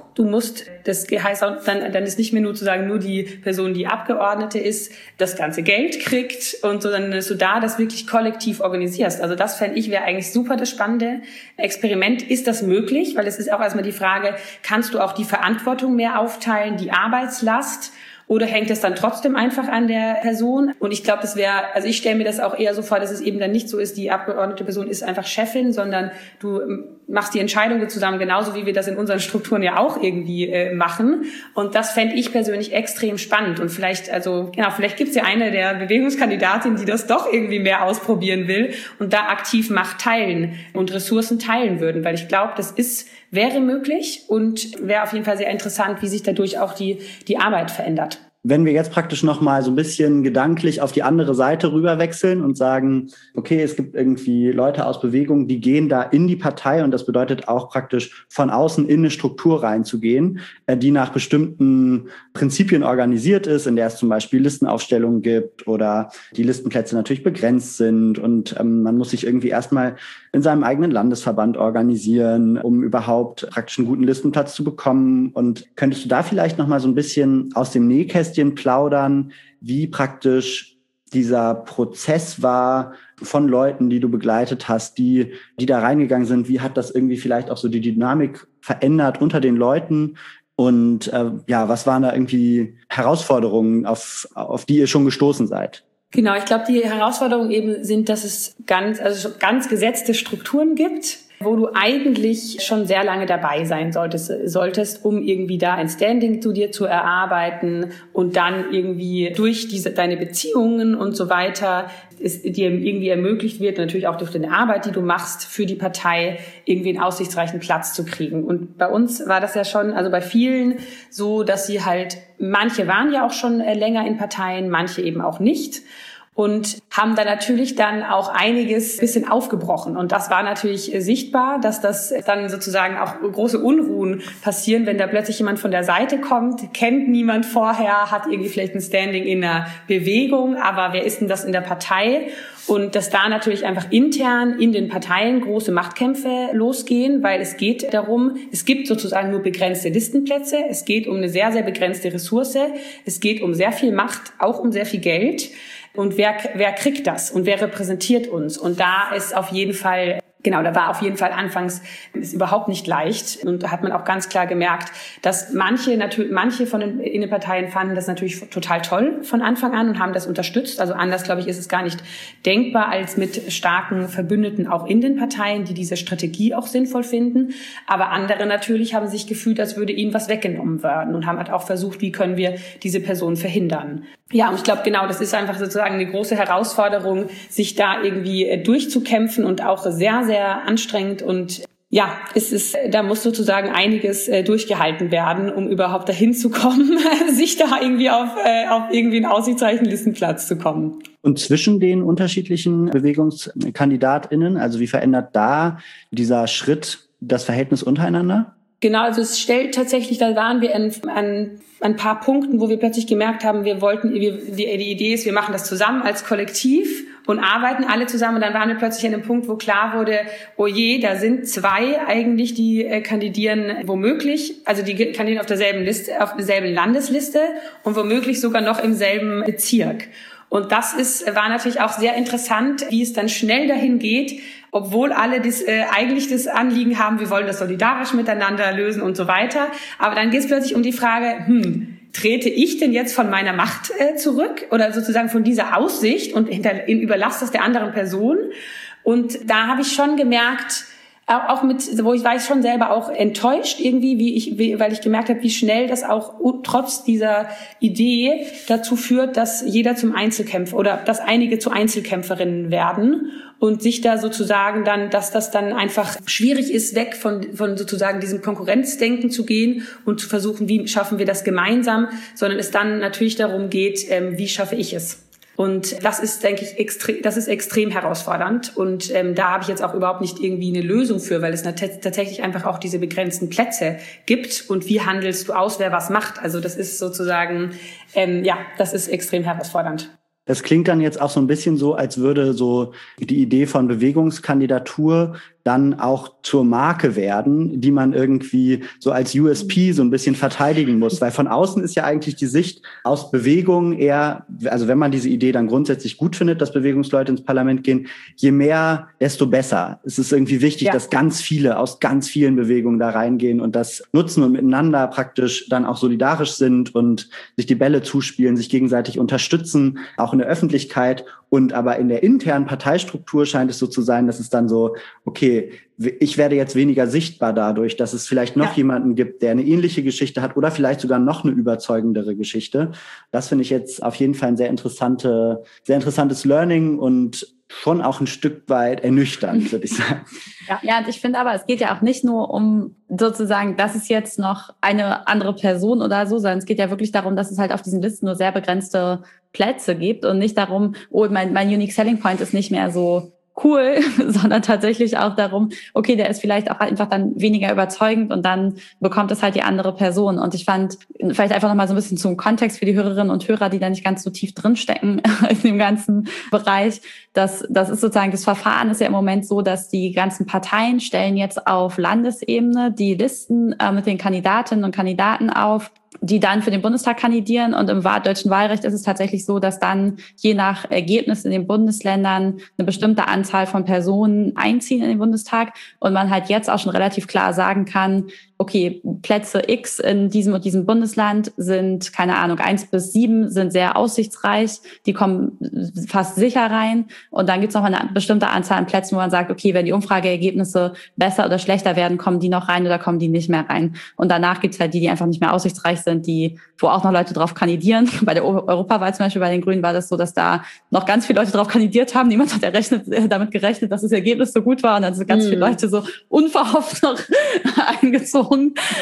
das heißt auch, dann ist nicht mehr nur zu sagen, nur die Person, die Abgeordnete ist, das ganze Geld kriegt und so, dann dass du da das wirklich kollektiv organisierst. Also das fände ich wäre eigentlich super das spannende Experiment. Ist das möglich? Weil es ist auch erstmal die Frage, kannst du auch die Verantwortung mehr aufteilen, die Arbeitslast? Oder hängt es dann trotzdem einfach an der Person? Und ich glaube, also ich stelle mir das auch eher so vor, dass es eben dann nicht so ist, die abgeordnete Person ist einfach Chefin, sondern du machst die Entscheidungen zusammen, genauso wie wir das in unseren Strukturen ja auch irgendwie machen. Und das fände ich persönlich extrem spannend. Und vielleicht gibt es ja eine der Bewegungskandidatinnen, die das doch irgendwie mehr ausprobieren will und da aktiv Macht teilen und Ressourcen teilen würden. Weil ich glaube, wäre möglich und wäre auf jeden Fall sehr interessant, wie sich dadurch auch die Arbeit verändert. Wenn wir jetzt praktisch nochmal so ein bisschen gedanklich auf die andere Seite rüber wechseln und sagen, okay, es gibt irgendwie Leute aus Bewegung, die gehen da in die Partei und das bedeutet auch praktisch von außen in eine Struktur reinzugehen, die nach bestimmten Prinzipien organisiert ist, in der es zum Beispiel Listenaufstellungen gibt oder die Listenplätze natürlich begrenzt sind und man muss sich irgendwie erstmal in seinem eigenen Landesverband organisieren, um überhaupt praktisch einen guten Listenplatz zu bekommen. Und könntest du da vielleicht nochmal so ein bisschen aus dem Nähkästchen plaudern, wie praktisch dieser Prozess war von Leuten, die du begleitet hast, die da reingegangen sind? Wie hat das irgendwie vielleicht auch so die Dynamik verändert unter den Leuten? Und was waren da irgendwie Herausforderungen, auf die ihr schon gestoßen seid? Genau, ich glaube, die Herausforderungen eben sind, dass es ganz gesetzte Strukturen gibt, wo du eigentlich schon sehr lange dabei sein solltest, um irgendwie da ein Standing zu dir zu erarbeiten und dann irgendwie durch deine Beziehungen und so weiter es dir irgendwie ermöglicht wird, natürlich auch durch deine Arbeit, die du machst für die Partei, irgendwie einen aussichtsreichen Platz zu kriegen. Und bei uns war das ja schon, also bei vielen so, dass sie halt, manche waren ja auch schon länger in Parteien, manche eben auch nicht. Und haben da natürlich dann auch einiges bisschen aufgebrochen. Und das war natürlich sichtbar, dass das dann sozusagen auch große Unruhen passieren, wenn da plötzlich jemand von der Seite kommt, kennt niemand vorher, hat irgendwie vielleicht ein Standing in einer Bewegung, aber wer ist denn das in der Partei? Und dass da natürlich einfach intern in den Parteien große Machtkämpfe losgehen, weil es geht darum, es gibt sozusagen nur begrenzte Listenplätze, es geht um eine sehr, sehr begrenzte Ressource, es geht um sehr viel Macht, auch um sehr viel Geld. Und wer kriegt das und wer repräsentiert uns? Und da ist auf jeden Fall, da war auf jeden Fall anfangs ist überhaupt nicht leicht. Und da hat man auch ganz klar gemerkt, dass manche von den Innenparteien fanden das natürlich total toll von Anfang an und haben das unterstützt. Also anders, glaube ich, ist es gar nicht denkbar als mit starken Verbündeten auch in den Parteien, die diese Strategie auch sinnvoll finden. Aber andere natürlich haben sich gefühlt, als würde ihnen was weggenommen werden und haben halt auch versucht, wie können wir diese Person verhindern. Ja, und ich glaube, genau, das ist einfach sozusagen eine große Herausforderung, sich da irgendwie durchzukämpfen und auch sehr, sehr anstrengend und ja, da muss sozusagen einiges durchgehalten werden, um überhaupt dahin zu kommen, sich da irgendwie auf irgendwie einen aussichtsreichen Listenplatz zu kommen. Und zwischen den unterschiedlichen BewegungskandidatInnen, also wie verändert da dieser Schritt das Verhältnis untereinander? Genau, also es stellt tatsächlich, da waren wir an ein paar Punkten, wo wir plötzlich gemerkt haben, die Idee ist, wir machen das zusammen als Kollektiv und arbeiten alle zusammen. Und dann waren wir plötzlich an einem Punkt, wo klar wurde, oh je, da sind zwei eigentlich, die kandidieren womöglich, also die kandidieren auf derselben Liste, auf derselben Landesliste und womöglich sogar noch im selben Bezirk. Und das war natürlich auch sehr interessant, wie es dann schnell dahin geht, obwohl alle eigentlich das Anliegen haben, wir wollen das solidarisch miteinander lösen und so weiter. Aber dann geht es plötzlich um die Frage, trete ich denn jetzt von meiner Macht zurück oder sozusagen von dieser Aussicht und überlasse das der anderen Person? Und da habe ich schon gemerkt, auch war ich schon selber auch enttäuscht irgendwie, weil ich gemerkt habe, wie schnell das auch trotz dieser Idee dazu führt, dass jeder zum Einzelkämpfer oder dass einige zu Einzelkämpferinnen werden und sich da sozusagen dann, dass das dann einfach schwierig ist, weg von sozusagen diesem Konkurrenzdenken zu gehen und zu versuchen, wie schaffen wir das gemeinsam, sondern es dann natürlich darum geht, wie schaffe ich es? Und das ist, denke ich, extrem herausfordernd. Und da habe ich jetzt auch überhaupt nicht irgendwie eine Lösung für, weil es tatsächlich einfach auch diese begrenzten Plätze gibt. Und wie handelst du aus, wer was macht? Also das ist sozusagen, das ist extrem herausfordernd. Das klingt dann jetzt auch so ein bisschen so, als würde so die Idee von Bewegungskandidatur dann auch zur Marke werden, die man irgendwie so als USP so ein bisschen verteidigen muss. Weil von außen ist ja eigentlich die Sicht aus Bewegung eher, also wenn man diese Idee dann grundsätzlich gut findet, dass Bewegungsleute ins Parlament gehen, je mehr, desto besser. Es ist irgendwie wichtig, dass ganz viele aus ganz vielen Bewegungen da reingehen und das nutzen und miteinander praktisch dann auch solidarisch sind und sich die Bälle zuspielen, sich gegenseitig unterstützen, auch in der Öffentlichkeit. Und aber in der internen Parteistruktur scheint es so zu sein, dass es dann so, okay, ich werde jetzt weniger sichtbar dadurch, dass es vielleicht noch jemanden gibt, der eine ähnliche Geschichte hat oder vielleicht sogar noch eine überzeugendere Geschichte. Das finde ich jetzt auf jeden Fall ein sehr interessantes Learning und schon auch ein Stück weit ernüchternd, würde ich sagen. Ja, und ich finde aber, es geht ja auch nicht nur um sozusagen, das ist jetzt noch eine andere Person oder so, sondern es geht ja wirklich darum, dass es halt auf diesen Listen nur sehr begrenzte Plätze gibt und nicht darum, mein Unique Selling Point ist nicht mehr so cool, sondern tatsächlich auch darum, okay, der ist vielleicht auch einfach dann weniger überzeugend und dann bekommt es halt die andere Person. Und ich fand, vielleicht einfach nochmal so ein bisschen zum Kontext für die Hörerinnen und Hörer, die da nicht ganz so tief drinstecken in dem ganzen Bereich, das ist sozusagen, das Verfahren ist ja im Moment so, dass die ganzen Parteien stellen jetzt auf Landesebene die Listen mit den Kandidatinnen und Kandidaten auf, die dann für den Bundestag kandidieren. Und im deutschen Wahlrecht ist es tatsächlich so, dass dann je nach Ergebnis in den Bundesländern eine bestimmte Anzahl von Personen einziehen in den Bundestag und man halt jetzt auch schon relativ klar sagen kann, okay, Plätze X in diesem und diesem Bundesland sind, keine Ahnung, 1 bis 7 sind sehr aussichtsreich, die kommen fast sicher rein. Und dann gibt es noch eine bestimmte Anzahl an Plätzen, wo man sagt, okay, wenn die Umfrageergebnisse besser oder schlechter werden, kommen die noch rein oder kommen die nicht mehr rein. Und danach gibt es halt die einfach nicht mehr aussichtsreich sind, wo auch noch Leute drauf kandidieren. Bei der Europawahl zum Beispiel bei den Grünen war das so, dass da noch ganz viele Leute drauf kandidiert haben. Niemand hat damit gerechnet, dass das Ergebnis so gut war. Und dann sind ganz viele Leute so unverhofft noch eingezogen.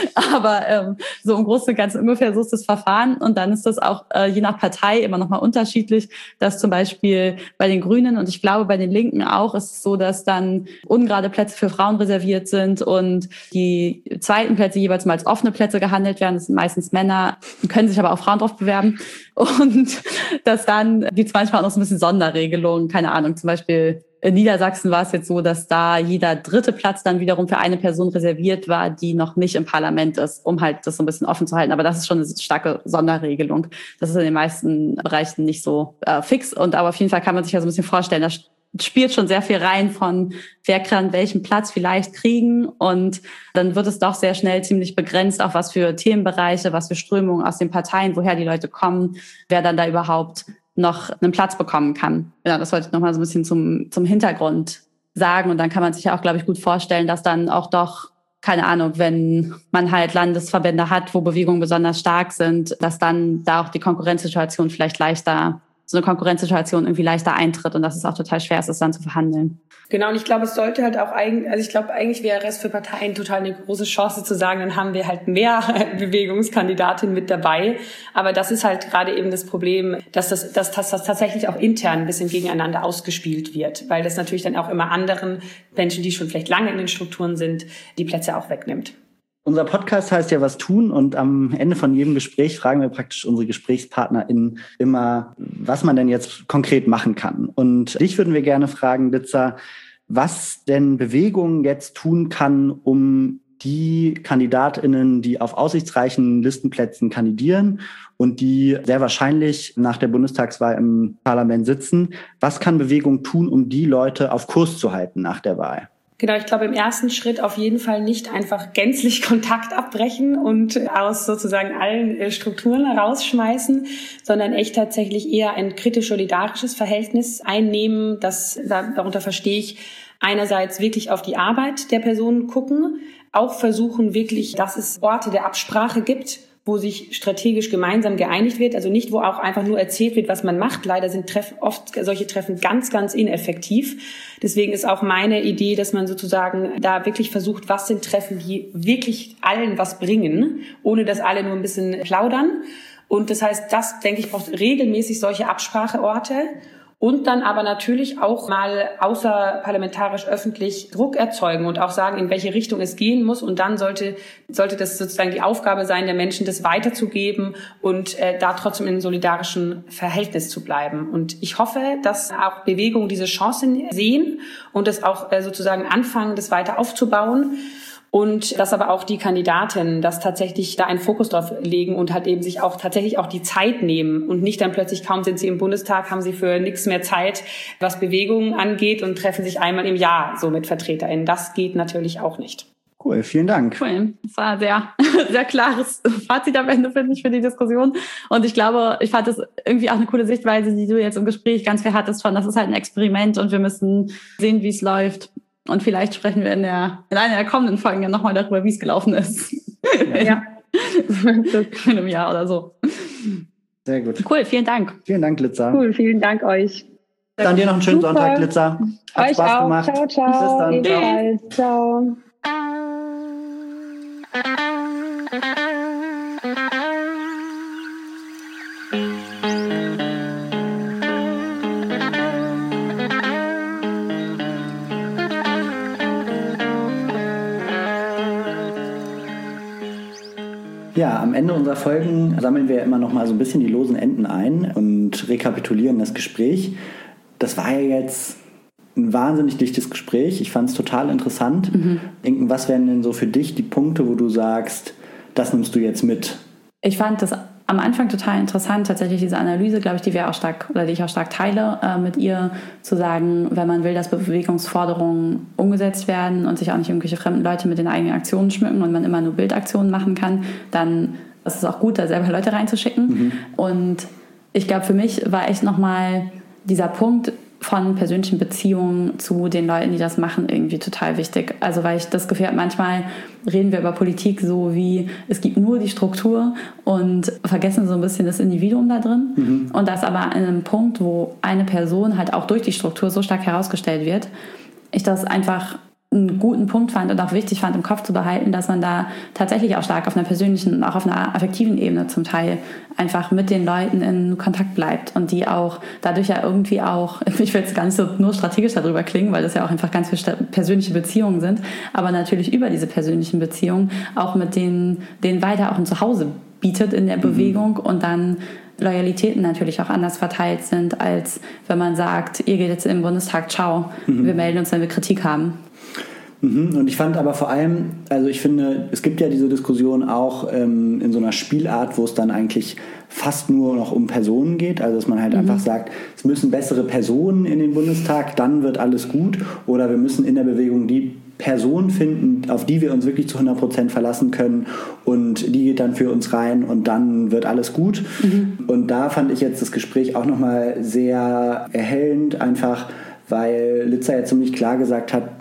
Aber so im Großen und Ganzen ungefähr so ist das Verfahren. Und dann ist das auch je nach Partei immer noch mal unterschiedlich, dass zum Beispiel bei den Grünen und ich glaube bei den Linken auch ist es so, dass dann ungerade Plätze für Frauen reserviert sind und die zweiten Plätze jeweils mal als offene Plätze gehandelt werden. Das sind meistens Männer, können sich aber auch Frauen drauf bewerben. Und dass dann gibt es manchmal auch noch so ein bisschen Sonderregelungen. Keine Ahnung, zum Beispiel in Niedersachsen war es jetzt so, dass da jeder dritte Platz dann wiederum für eine Person reserviert war, die noch nicht im Parlament ist, um halt das so ein bisschen offen zu halten. Aber das ist schon eine starke Sonderregelung. Das ist in den meisten Bereichen nicht so fix. Aber auf jeden Fall kann man sich ja so ein bisschen vorstellen, das spielt schon sehr viel rein von, wer kann welchen Platz vielleicht kriegen. Und dann wird es doch sehr schnell ziemlich begrenzt, auch was für Themenbereiche, was für Strömungen aus den Parteien, woher die Leute kommen, wer dann da überhaupt noch einen Platz bekommen kann. Ja, das wollte ich nochmal so ein bisschen zum Hintergrund sagen. Und dann kann man sich ja auch, glaube ich, gut vorstellen, dass dann auch doch, keine Ahnung, wenn man halt Landesverbände hat, wo Bewegungen besonders stark sind, dass dann da auch die Konkurrenzsituation vielleicht so eine Konkurrenzsituation irgendwie leichter eintritt und dass es auch total schwer ist, das dann zu verhandeln. Genau, und ich glaube, es sollte halt auch eigentlich wäre es für Parteien total eine große Chance zu sagen, dann haben wir halt mehr Bewegungskandidatinnen mit dabei. Aber das ist halt gerade eben das Problem, dass das tatsächlich auch intern ein bisschen gegeneinander ausgespielt wird, weil das natürlich dann auch immer anderen Menschen, die schon vielleicht lange in den Strukturen sind, die Plätze auch wegnimmt. Unser Podcast heißt ja was tun und am Ende von jedem Gespräch fragen wir praktisch unsere GesprächspartnerInnen immer, was man denn jetzt konkret machen kann. Und dich würden wir gerne fragen, Litza, was denn Bewegung jetzt tun kann, um die KandidatInnen, die auf aussichtsreichen Listenplätzen kandidieren und die sehr wahrscheinlich nach der Bundestagswahl im Parlament sitzen, was kann Bewegung tun, um die Leute auf Kurs zu halten nach der Wahl? Genau, ich glaube, im ersten Schritt auf jeden Fall nicht einfach gänzlich Kontakt abbrechen und aus sozusagen allen Strukturen rausschmeißen, sondern echt tatsächlich eher ein kritisch-solidarisches Verhältnis einnehmen. Darunter verstehe ich einerseits wirklich auf die Arbeit der Person gucken, auch versuchen wirklich, dass es Orte der Absprache gibt, wo sich strategisch gemeinsam geeinigt wird, also nicht, wo auch einfach nur erzählt wird, was man macht. Leider sind oft solche Treffen ganz, ganz ineffektiv. Deswegen ist auch meine Idee, dass man sozusagen da wirklich versucht, was sind Treffen, die wirklich allen was bringen, ohne dass alle nur ein bisschen plaudern. Und das heißt, das, denke ich, braucht regelmäßig solche Abspracheorte. Und dann aber natürlich auch mal außerparlamentarisch öffentlich Druck erzeugen und auch sagen, in welche Richtung es gehen muss. Und dann sollte das sozusagen die Aufgabe sein, der Menschen das weiterzugeben und da trotzdem in einem solidarischen Verhältnis zu bleiben. Und ich hoffe, dass auch Bewegungen diese Chancen sehen und das auch sozusagen anfangen, das weiter aufzubauen. Und dass aber auch die Kandidaten das tatsächlich da einen Fokus drauf legen und halt eben sich auch tatsächlich auch die Zeit nehmen und nicht dann plötzlich, kaum sind sie im Bundestag, haben sie für nichts mehr Zeit, was Bewegungen angeht und treffen sich einmal im Jahr so mit VertreterInnen. Das geht natürlich auch nicht. Cool, vielen Dank. Cool. Das war ein sehr klares Fazit am Ende, finde ich, für die Diskussion. Und ich glaube, ich fand das irgendwie auch eine coole Sichtweise, die du jetzt im Gespräch ganz viel hattest von, das ist halt ein Experiment und wir müssen sehen, wie es läuft. Und vielleicht sprechen wir in einer der kommenden Folgen ja nochmal darüber, wie es gelaufen ist. Ja. In einem Jahr oder so. Sehr gut. Cool, vielen Dank. Vielen Dank, Litza. Cool, vielen Dank euch. Dann dir noch einen schönen Sonntag, Litza. Hat euch Spaß auch. gemacht. Ciao, ciao. Bis dann. Ciao. Ja, am Ende unserer Folgen sammeln wir immer noch mal so ein bisschen die losen Enden ein und rekapitulieren das Gespräch. Das war ja jetzt ein wahnsinnig dichtes Gespräch. Ich fand es total interessant. Inken, was wären denn so für dich die Punkte, wo du sagst, das nimmst du jetzt mit? Ich fand das am Anfang total interessant, tatsächlich diese Analyse, glaube ich, die ich auch stark teile, mit ihr zu sagen, wenn man will, dass Bewegungsforderungen umgesetzt werden und sich auch nicht irgendwelche fremden Leute mit den eigenen Aktionen schmücken und man immer nur Bildaktionen machen kann, dann ist es auch gut, da selber Leute reinzuschicken. Und ich glaube, für mich war echt nochmal dieser Punkt von persönlichen Beziehungen zu den Leuten, die das machen, irgendwie total wichtig. Also weil ich das Gefühl habe, manchmal reden wir über Politik so wie, es gibt nur die Struktur und vergessen so ein bisschen das Individuum da drin. Und das aber an einem Punkt, wo eine Person halt auch durch die Struktur so stark herausgestellt wird, ich das einfach einen guten Punkt fand und auch wichtig fand, im Kopf zu behalten, dass man da tatsächlich auch stark auf einer persönlichen und auch auf einer affektiven Ebene zum Teil einfach mit den Leuten in Kontakt bleibt und die auch dadurch ja irgendwie auch, ich will jetzt gar nicht so nur strategisch darüber klingen, weil das ja auch einfach ganz viele persönliche Beziehungen sind, aber natürlich über diese persönlichen Beziehungen auch mit denen weiter auch ein Zuhause bietet in der Bewegung und dann Loyalitäten natürlich auch anders verteilt sind, als wenn man sagt, ihr geht jetzt im Bundestag, ciao, wir melden uns, wenn wir Kritik haben. Und ich fand aber vor allem, also ich finde, es gibt ja diese Diskussion auch in so einer Spielart, wo es dann eigentlich fast nur noch um Personen geht, also dass man halt einfach sagt, es müssen bessere Personen in den Bundestag, dann wird alles gut, oder wir müssen in der Bewegung die Person finden, auf die wir uns wirklich zu 100% verlassen können und die geht dann für uns rein und dann wird alles gut. Und da fand ich jetzt das Gespräch auch nochmal sehr erhellend, einfach weil Litza ja ziemlich klar gesagt hat,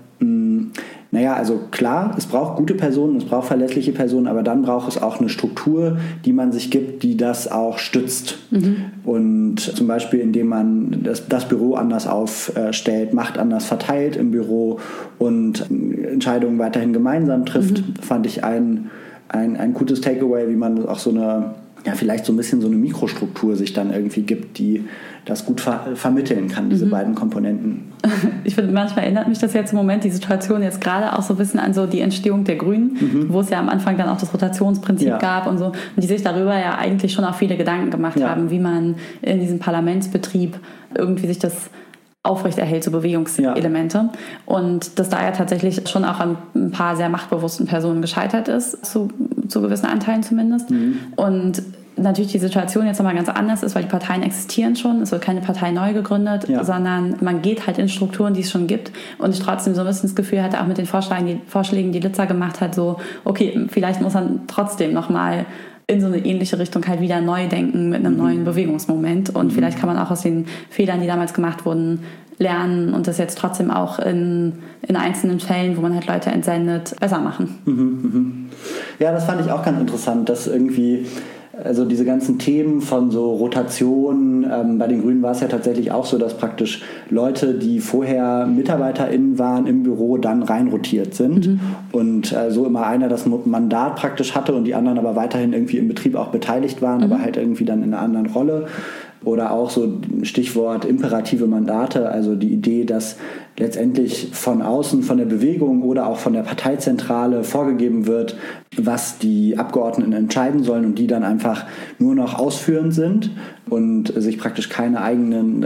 naja, also klar, es braucht gute Personen, es braucht verlässliche Personen, aber dann braucht es auch eine Struktur, die man sich gibt, die das auch stützt. Und zum Beispiel, indem man das Büro anders aufstellt, Macht anders verteilt im Büro und Entscheidungen weiterhin gemeinsam trifft, fand ich ein gutes Takeaway, wie man auch so eine, ja, vielleicht so ein bisschen so eine Mikrostruktur sich dann irgendwie gibt, die das gut vermitteln kann, diese beiden Komponenten. Ich finde, manchmal erinnert mich das jetzt im Moment, die Situation jetzt gerade auch so ein bisschen an so die Entstehung der Grünen, wo es ja am Anfang dann auch das Rotationsprinzip gab und so, und die sich darüber ja eigentlich schon auch viele Gedanken gemacht haben, wie man in diesem Parlamentsbetrieb irgendwie sich das aufrechterhält, so Bewegungselemente. Und dass da ja tatsächlich schon auch an ein paar sehr machtbewussten Personen gescheitert ist, zu gewissen Anteilen zumindest. Und natürlich die Situation jetzt nochmal ganz anders ist, weil die Parteien existieren schon, es wird keine Partei neu gegründet, sondern man geht halt in Strukturen, die es schon gibt, und ich trotzdem so ein bisschen das Gefühl hatte, auch mit den Vorschlägen, die Litza gemacht hat, so, okay, vielleicht muss man trotzdem nochmal in so eine ähnliche Richtung halt wieder neu denken mit einem neuen Bewegungsmoment, und vielleicht kann man auch aus den Fehlern, die damals gemacht wurden, lernen und das jetzt trotzdem auch in einzelnen Fällen, wo man halt Leute entsendet, besser machen. Ja, das fand ich auch ganz interessant, dass irgendwie, also diese ganzen Themen von so Rotation, bei den Grünen war es ja tatsächlich auch so, dass praktisch Leute, die vorher MitarbeiterInnen waren im Büro, dann reinrotiert sind und so immer einer das Mandat praktisch hatte und die anderen aber weiterhin irgendwie im Betrieb auch beteiligt waren, aber halt irgendwie dann in einer anderen Rolle. Oder auch so Stichwort imperative Mandate, also die Idee, dass letztendlich von außen, von der Bewegung oder auch von der Parteizentrale vorgegeben wird, was die Abgeordneten entscheiden sollen und die dann einfach nur noch ausführend sind und sich praktisch keine eigene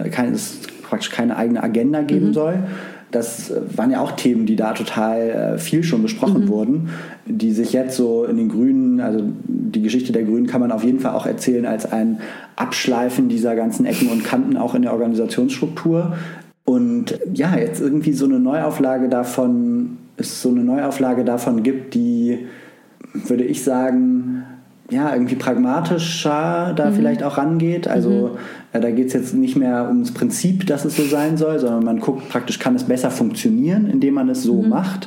Agenda geben soll. Das waren ja auch Themen, die da total viel schon besprochen wurden, die sich jetzt so in den Grünen, also die Geschichte der Grünen kann man auf jeden Fall auch erzählen als ein Abschleifen dieser ganzen Ecken und Kanten auch in der Organisationsstruktur. Und ja, jetzt irgendwie so eine Neuauflage davon gibt, die, würde ich sagen, ja, irgendwie pragmatischer da vielleicht auch rangeht. Also da geht es jetzt nicht mehr ums Prinzip, dass es so sein soll, sondern man guckt praktisch, kann es besser funktionieren, indem man es so macht.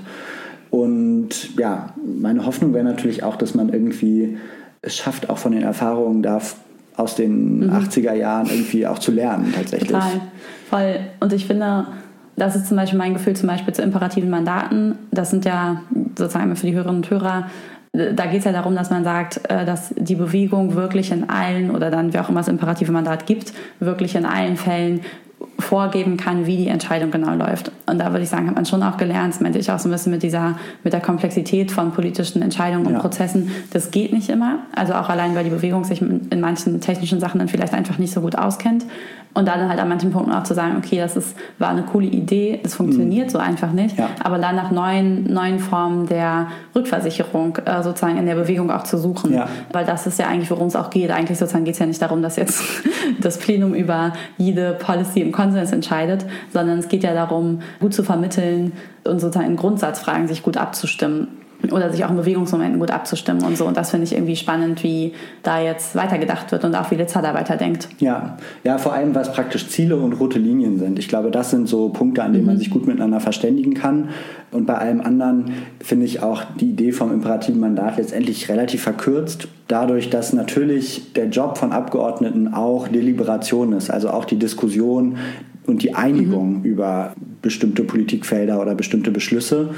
Und ja, meine Hoffnung wäre natürlich auch, dass man irgendwie es schafft, auch von den Erfahrungen da aus den 80er Jahren irgendwie auch zu lernen tatsächlich. Total, voll. Und ich finde, das ist zum Beispiel mein Gefühl zu imperativen Mandaten. Das sind ja sozusagen für die Hörerinnen und Hörer, da geht es ja darum, dass man sagt, dass die Bewegung wirklich in allen, oder dann wie auch immer das imperative Mandat gibt, wirklich in allen Fällen vorgeben kann, wie die Entscheidung genau läuft. Und da würde ich sagen, hat man schon auch gelernt, das meinte ich auch so ein bisschen mit der Komplexität von politischen Entscheidungen und Prozessen. Das geht nicht immer. Also auch allein, weil die Bewegung sich in manchen technischen Sachen dann vielleicht einfach nicht so gut auskennt. Und dann halt an manchen Punkten auch zu sagen, okay, war eine coole Idee, das funktioniert so einfach nicht. Ja. Aber dann nach neuen Formen der Rückversicherung sozusagen in der Bewegung auch zu suchen. Ja. Weil das ist ja eigentlich, worum es auch geht. Eigentlich sozusagen geht es ja nicht darum, dass jetzt das Plenum über jede Policy im Konsens entscheidet, sondern es geht ja darum, gut zu vermitteln und sozusagen in Grundsatzfragen sich gut abzustimmen. Oder sich auch in Bewegungsmomenten gut abzustimmen und so. Und das finde ich irgendwie spannend, wie da jetzt weitergedacht wird und auch wie Litza da weiterdenkt. Ja, vor allem, was praktisch Ziele und rote Linien sind. Ich glaube, das sind so Punkte, an denen man sich gut miteinander verständigen kann. Und bei allem anderen finde ich auch die Idee vom imperativen Mandat letztendlich relativ verkürzt. Dadurch, dass natürlich der Job von Abgeordneten auch Deliberation ist. Also auch die Diskussion und die Einigung über bestimmte Politikfelder oder bestimmte Beschlüsse.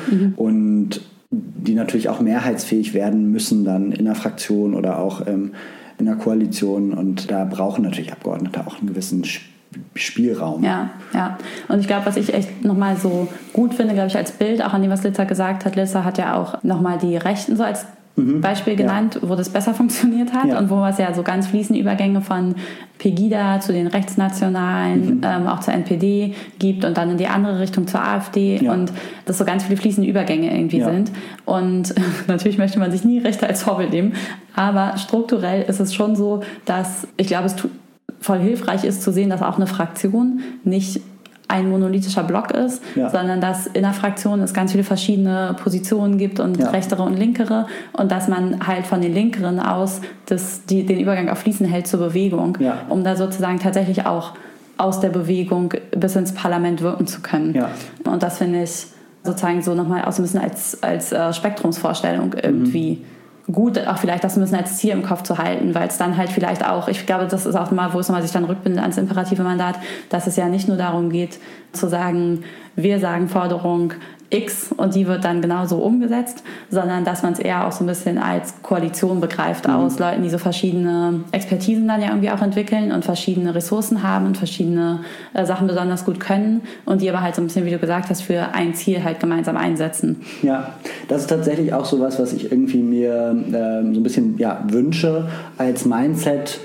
Und die natürlich auch mehrheitsfähig werden müssen dann in der Fraktion oder auch in der Koalition. Und da brauchen natürlich Abgeordnete auch einen gewissen Spielraum. Ja. Und ich glaube, was ich echt nochmal so gut finde, glaube ich, als Bild, auch an dem, was Litza gesagt hat, Litza hat ja auch nochmal die Rechten so als Beispiel genannt, wo das besser funktioniert hat und wo es ja so ganz fließende Übergänge von Pegida zu den Rechtsnationalen, auch zur NPD gibt und dann in die andere Richtung zur AfD und dass so ganz viele fließende Übergänge irgendwie sind. Und natürlich möchte man sich nie Rechte als Vorbild nehmen, aber strukturell ist es schon so, dass ich glaube, es voll hilfreich ist zu sehen, dass auch eine Fraktion nicht ein monolithischer Block ist, sondern dass in der Fraktion es ganz viele verschiedene Positionen gibt und rechtere und linkere und dass man halt von den linkeren aus den Übergang auf Fließen hält zur Bewegung, um da sozusagen tatsächlich auch aus der Bewegung bis ins Parlament wirken zu können. Ja. Und das finde ich sozusagen so nochmal auch so ein bisschen als Spektrumsvorstellung irgendwie gut, auch vielleicht das ein bisschen als Ziel im Kopf zu halten, weil es dann halt vielleicht auch, ich glaube, das ist auch mal, wo es nochmal sich dann rückbindet ans imperative Mandat, dass es ja nicht nur darum geht, zu sagen, wir sagen Forderung X und die wird dann genauso umgesetzt, sondern dass man es eher auch so ein bisschen als Koalition begreift aus Leuten, die so verschiedene Expertisen dann ja irgendwie auch entwickeln und verschiedene Ressourcen haben und verschiedene Sachen besonders gut können und die aber halt so ein bisschen, wie du gesagt hast, für ein Ziel halt gemeinsam einsetzen. Ja, das ist tatsächlich auch sowas, was ich irgendwie mir so ein bisschen wünsche als Mindset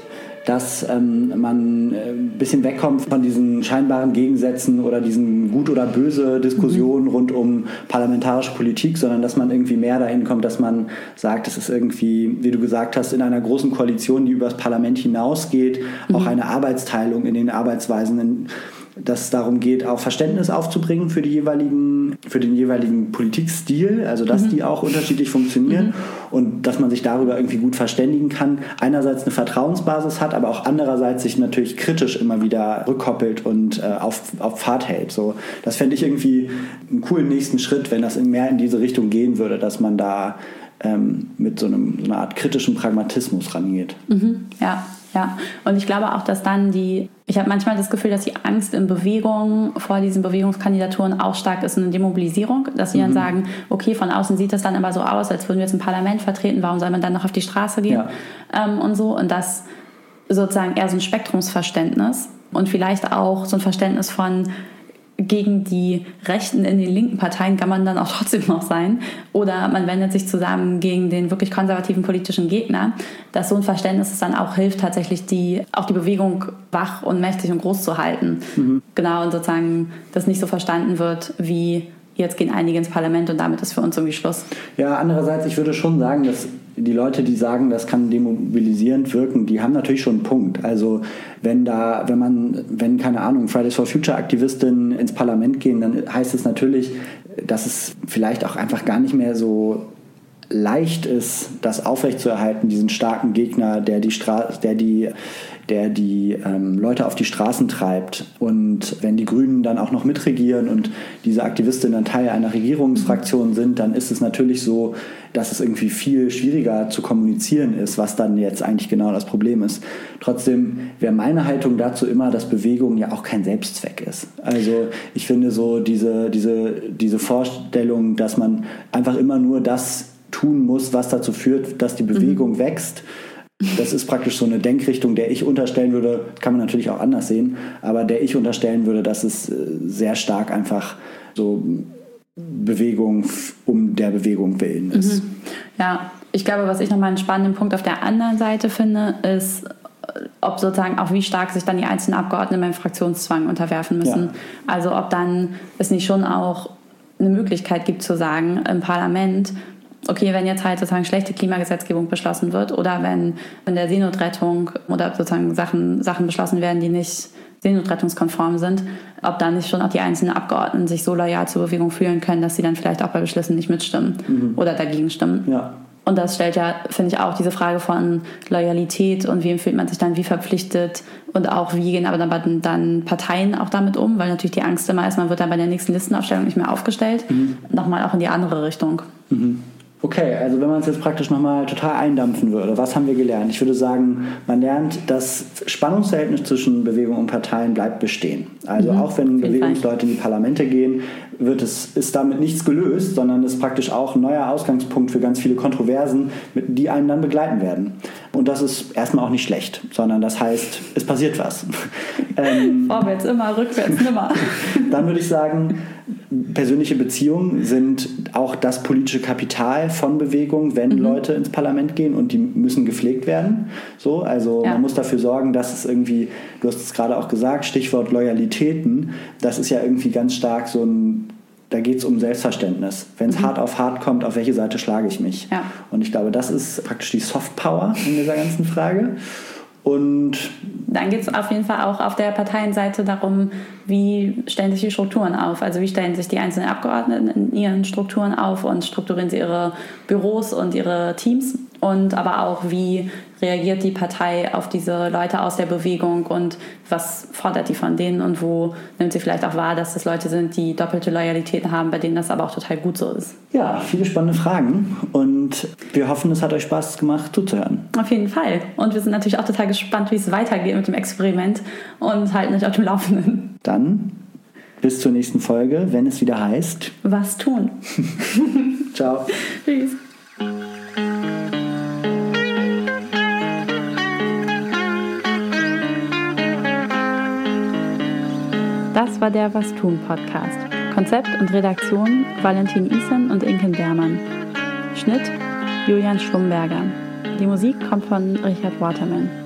dass man ein bisschen wegkommt von diesen scheinbaren Gegensätzen oder diesen gut oder böse Diskussionen rund um parlamentarische Politik, sondern dass man irgendwie mehr dahin kommt, dass man sagt, es ist irgendwie, wie du gesagt hast, in einer großen Koalition, die über das Parlament hinausgeht, auch eine Arbeitsteilung in den Arbeitsweisen, dass es darum geht, auch Verständnis aufzubringen für den jeweiligen Politikstil, also dass die auch unterschiedlich funktionieren und dass man sich darüber irgendwie gut verständigen kann. Einerseits eine Vertrauensbasis hat, aber auch andererseits sich natürlich kritisch immer wieder rückkoppelt und auf Pfad hält. So, das fände ich irgendwie einen coolen nächsten Schritt, wenn das mehr in diese Richtung gehen würde, dass man da mit so einer Art kritischen Pragmatismus rangeht. Ja, und ich glaube auch, dass dann ich habe manchmal das Gefühl, dass die Angst in Bewegung vor diesen Bewegungskandidaturen auch stark ist, eine Demobilisierung, dass sie dann sagen, okay, von außen sieht das dann aber so aus, als würden wir jetzt ein Parlament vertreten, warum soll man dann noch auf die Straße gehen und so, und das sozusagen eher so ein Spektrumsverständnis und vielleicht auch so ein Verständnis von gegen die Rechten in den linken Parteien kann man dann auch trotzdem noch sein. Oder man wendet sich zusammen gegen den wirklich konservativen politischen Gegner. Dass so ein Verständnis dann auch hilft, tatsächlich auch die Bewegung wach und mächtig und groß zu halten. Genau, und sozusagen das nicht so verstanden wird wie jetzt gehen einige ins Parlament und damit ist für uns irgendwie Schluss. Ja, andererseits, ich würde schon sagen, dass die Leute, die sagen, das kann demobilisierend wirken, die haben natürlich schon einen Punkt. Also wenn keine Ahnung, Fridays for Future Aktivistinnen ins Parlament gehen, dann heißt es natürlich, dass es vielleicht auch einfach gar nicht mehr so leicht ist, das aufrechtzuerhalten, diesen starken Gegner, der die Leute auf die Straßen treibt. Und wenn die Grünen dann auch noch mitregieren und diese Aktivistinnen dann Teil einer Regierungsfraktion sind, dann ist es natürlich so, dass es irgendwie viel schwieriger zu kommunizieren ist, was dann jetzt eigentlich genau das Problem ist. Trotzdem wäre meine Haltung dazu immer, dass Bewegung ja auch kein Selbstzweck ist. Also ich finde so diese Vorstellung, dass man einfach immer nur das tun muss, was dazu führt, dass die Bewegung wächst. Das ist praktisch so eine Denkrichtung, der ich unterstellen würde, kann man natürlich auch anders sehen, aber der ich unterstellen würde, dass es sehr stark einfach so Bewegung um der Bewegung willen ist. Ja, ich glaube, was ich nochmal einen spannenden Punkt auf der anderen Seite finde, ist, ob sozusagen auch wie stark sich dann die einzelnen Abgeordneten beim Fraktionszwang unterwerfen müssen. Ja. Also ob dann es nicht schon auch eine Möglichkeit gibt zu sagen im Parlament, okay, wenn jetzt halt sozusagen schlechte Klimagesetzgebung beschlossen wird oder wenn in der Seenotrettung oder sozusagen Sachen beschlossen werden, die nicht seenotrettungskonform sind, ob dann nicht schon auch die einzelnen Abgeordneten sich so loyal zur Bewegung fühlen können, dass sie dann vielleicht auch bei Beschlüssen nicht mitstimmen oder dagegen stimmen. Ja. Und das stellt ja, finde ich, auch diese Frage von Loyalität und wem fühlt man sich dann wie verpflichtet und auch wie gehen aber dann Parteien auch damit um, weil natürlich die Angst immer ist, man wird dann bei der nächsten Listenaufstellung nicht mehr aufgestellt. Nochmal auch in die andere Richtung. Okay, also wenn man es jetzt praktisch nochmal total eindampfen würde, was haben wir gelernt? Ich würde sagen, man lernt, das Spannungsverhältnis zwischen Bewegung und Parteien bleibt bestehen. Also auch wenn Bewegungsleute in die Parlamente gehen, ist damit nichts gelöst, sondern ist praktisch auch ein neuer Ausgangspunkt für ganz viele Kontroversen, die einen dann begleiten werden. Und das ist erstmal auch nicht schlecht, sondern das heißt, es passiert was. Vorwärts immer, rückwärts nimmer. Dann würde ich sagen, persönliche Beziehungen sind auch das politische Kapital von Bewegung, wenn Leute ins Parlament gehen und die müssen gepflegt werden. So, also man muss dafür sorgen, dass es irgendwie, du hast es gerade auch gesagt, Stichwort Loyalitäten, das ist ja irgendwie ganz stark so da geht es um Selbstverständnis. Wenn es hart auf hart kommt, auf welche Seite schlage ich mich? Ja. Und ich glaube, das ist praktisch die Softpower in dieser ganzen Frage. Und dann geht es auf jeden Fall auch auf der Parteienseite darum, wie stellen sich die Strukturen auf? Also wie stellen sich die einzelnen Abgeordneten in ihren Strukturen auf und strukturieren sie ihre Büros und ihre Teams? Und aber auch, wie reagiert die Partei auf diese Leute aus der Bewegung und was fordert die von denen und wo nimmt sie vielleicht auch wahr, dass das Leute sind, die doppelte Loyalitäten haben, bei denen das aber auch total gut so ist. Ja, viele spannende Fragen und wir hoffen, es hat euch Spaß gemacht zuzuhören. Auf jeden Fall. Und wir sind natürlich auch total gespannt, wie es weitergeht mit dem Experiment und halten euch auf dem Laufenden. Dann bis zur nächsten Folge, wenn es wieder heißt... Was tun? Ciao. Tschüss. Das war der Was tun Podcast. Konzept und Redaktion Valentin Isen und Inken Bermann. Schnitt Julian Schlumberger. Die Musik kommt von Richard Waterman.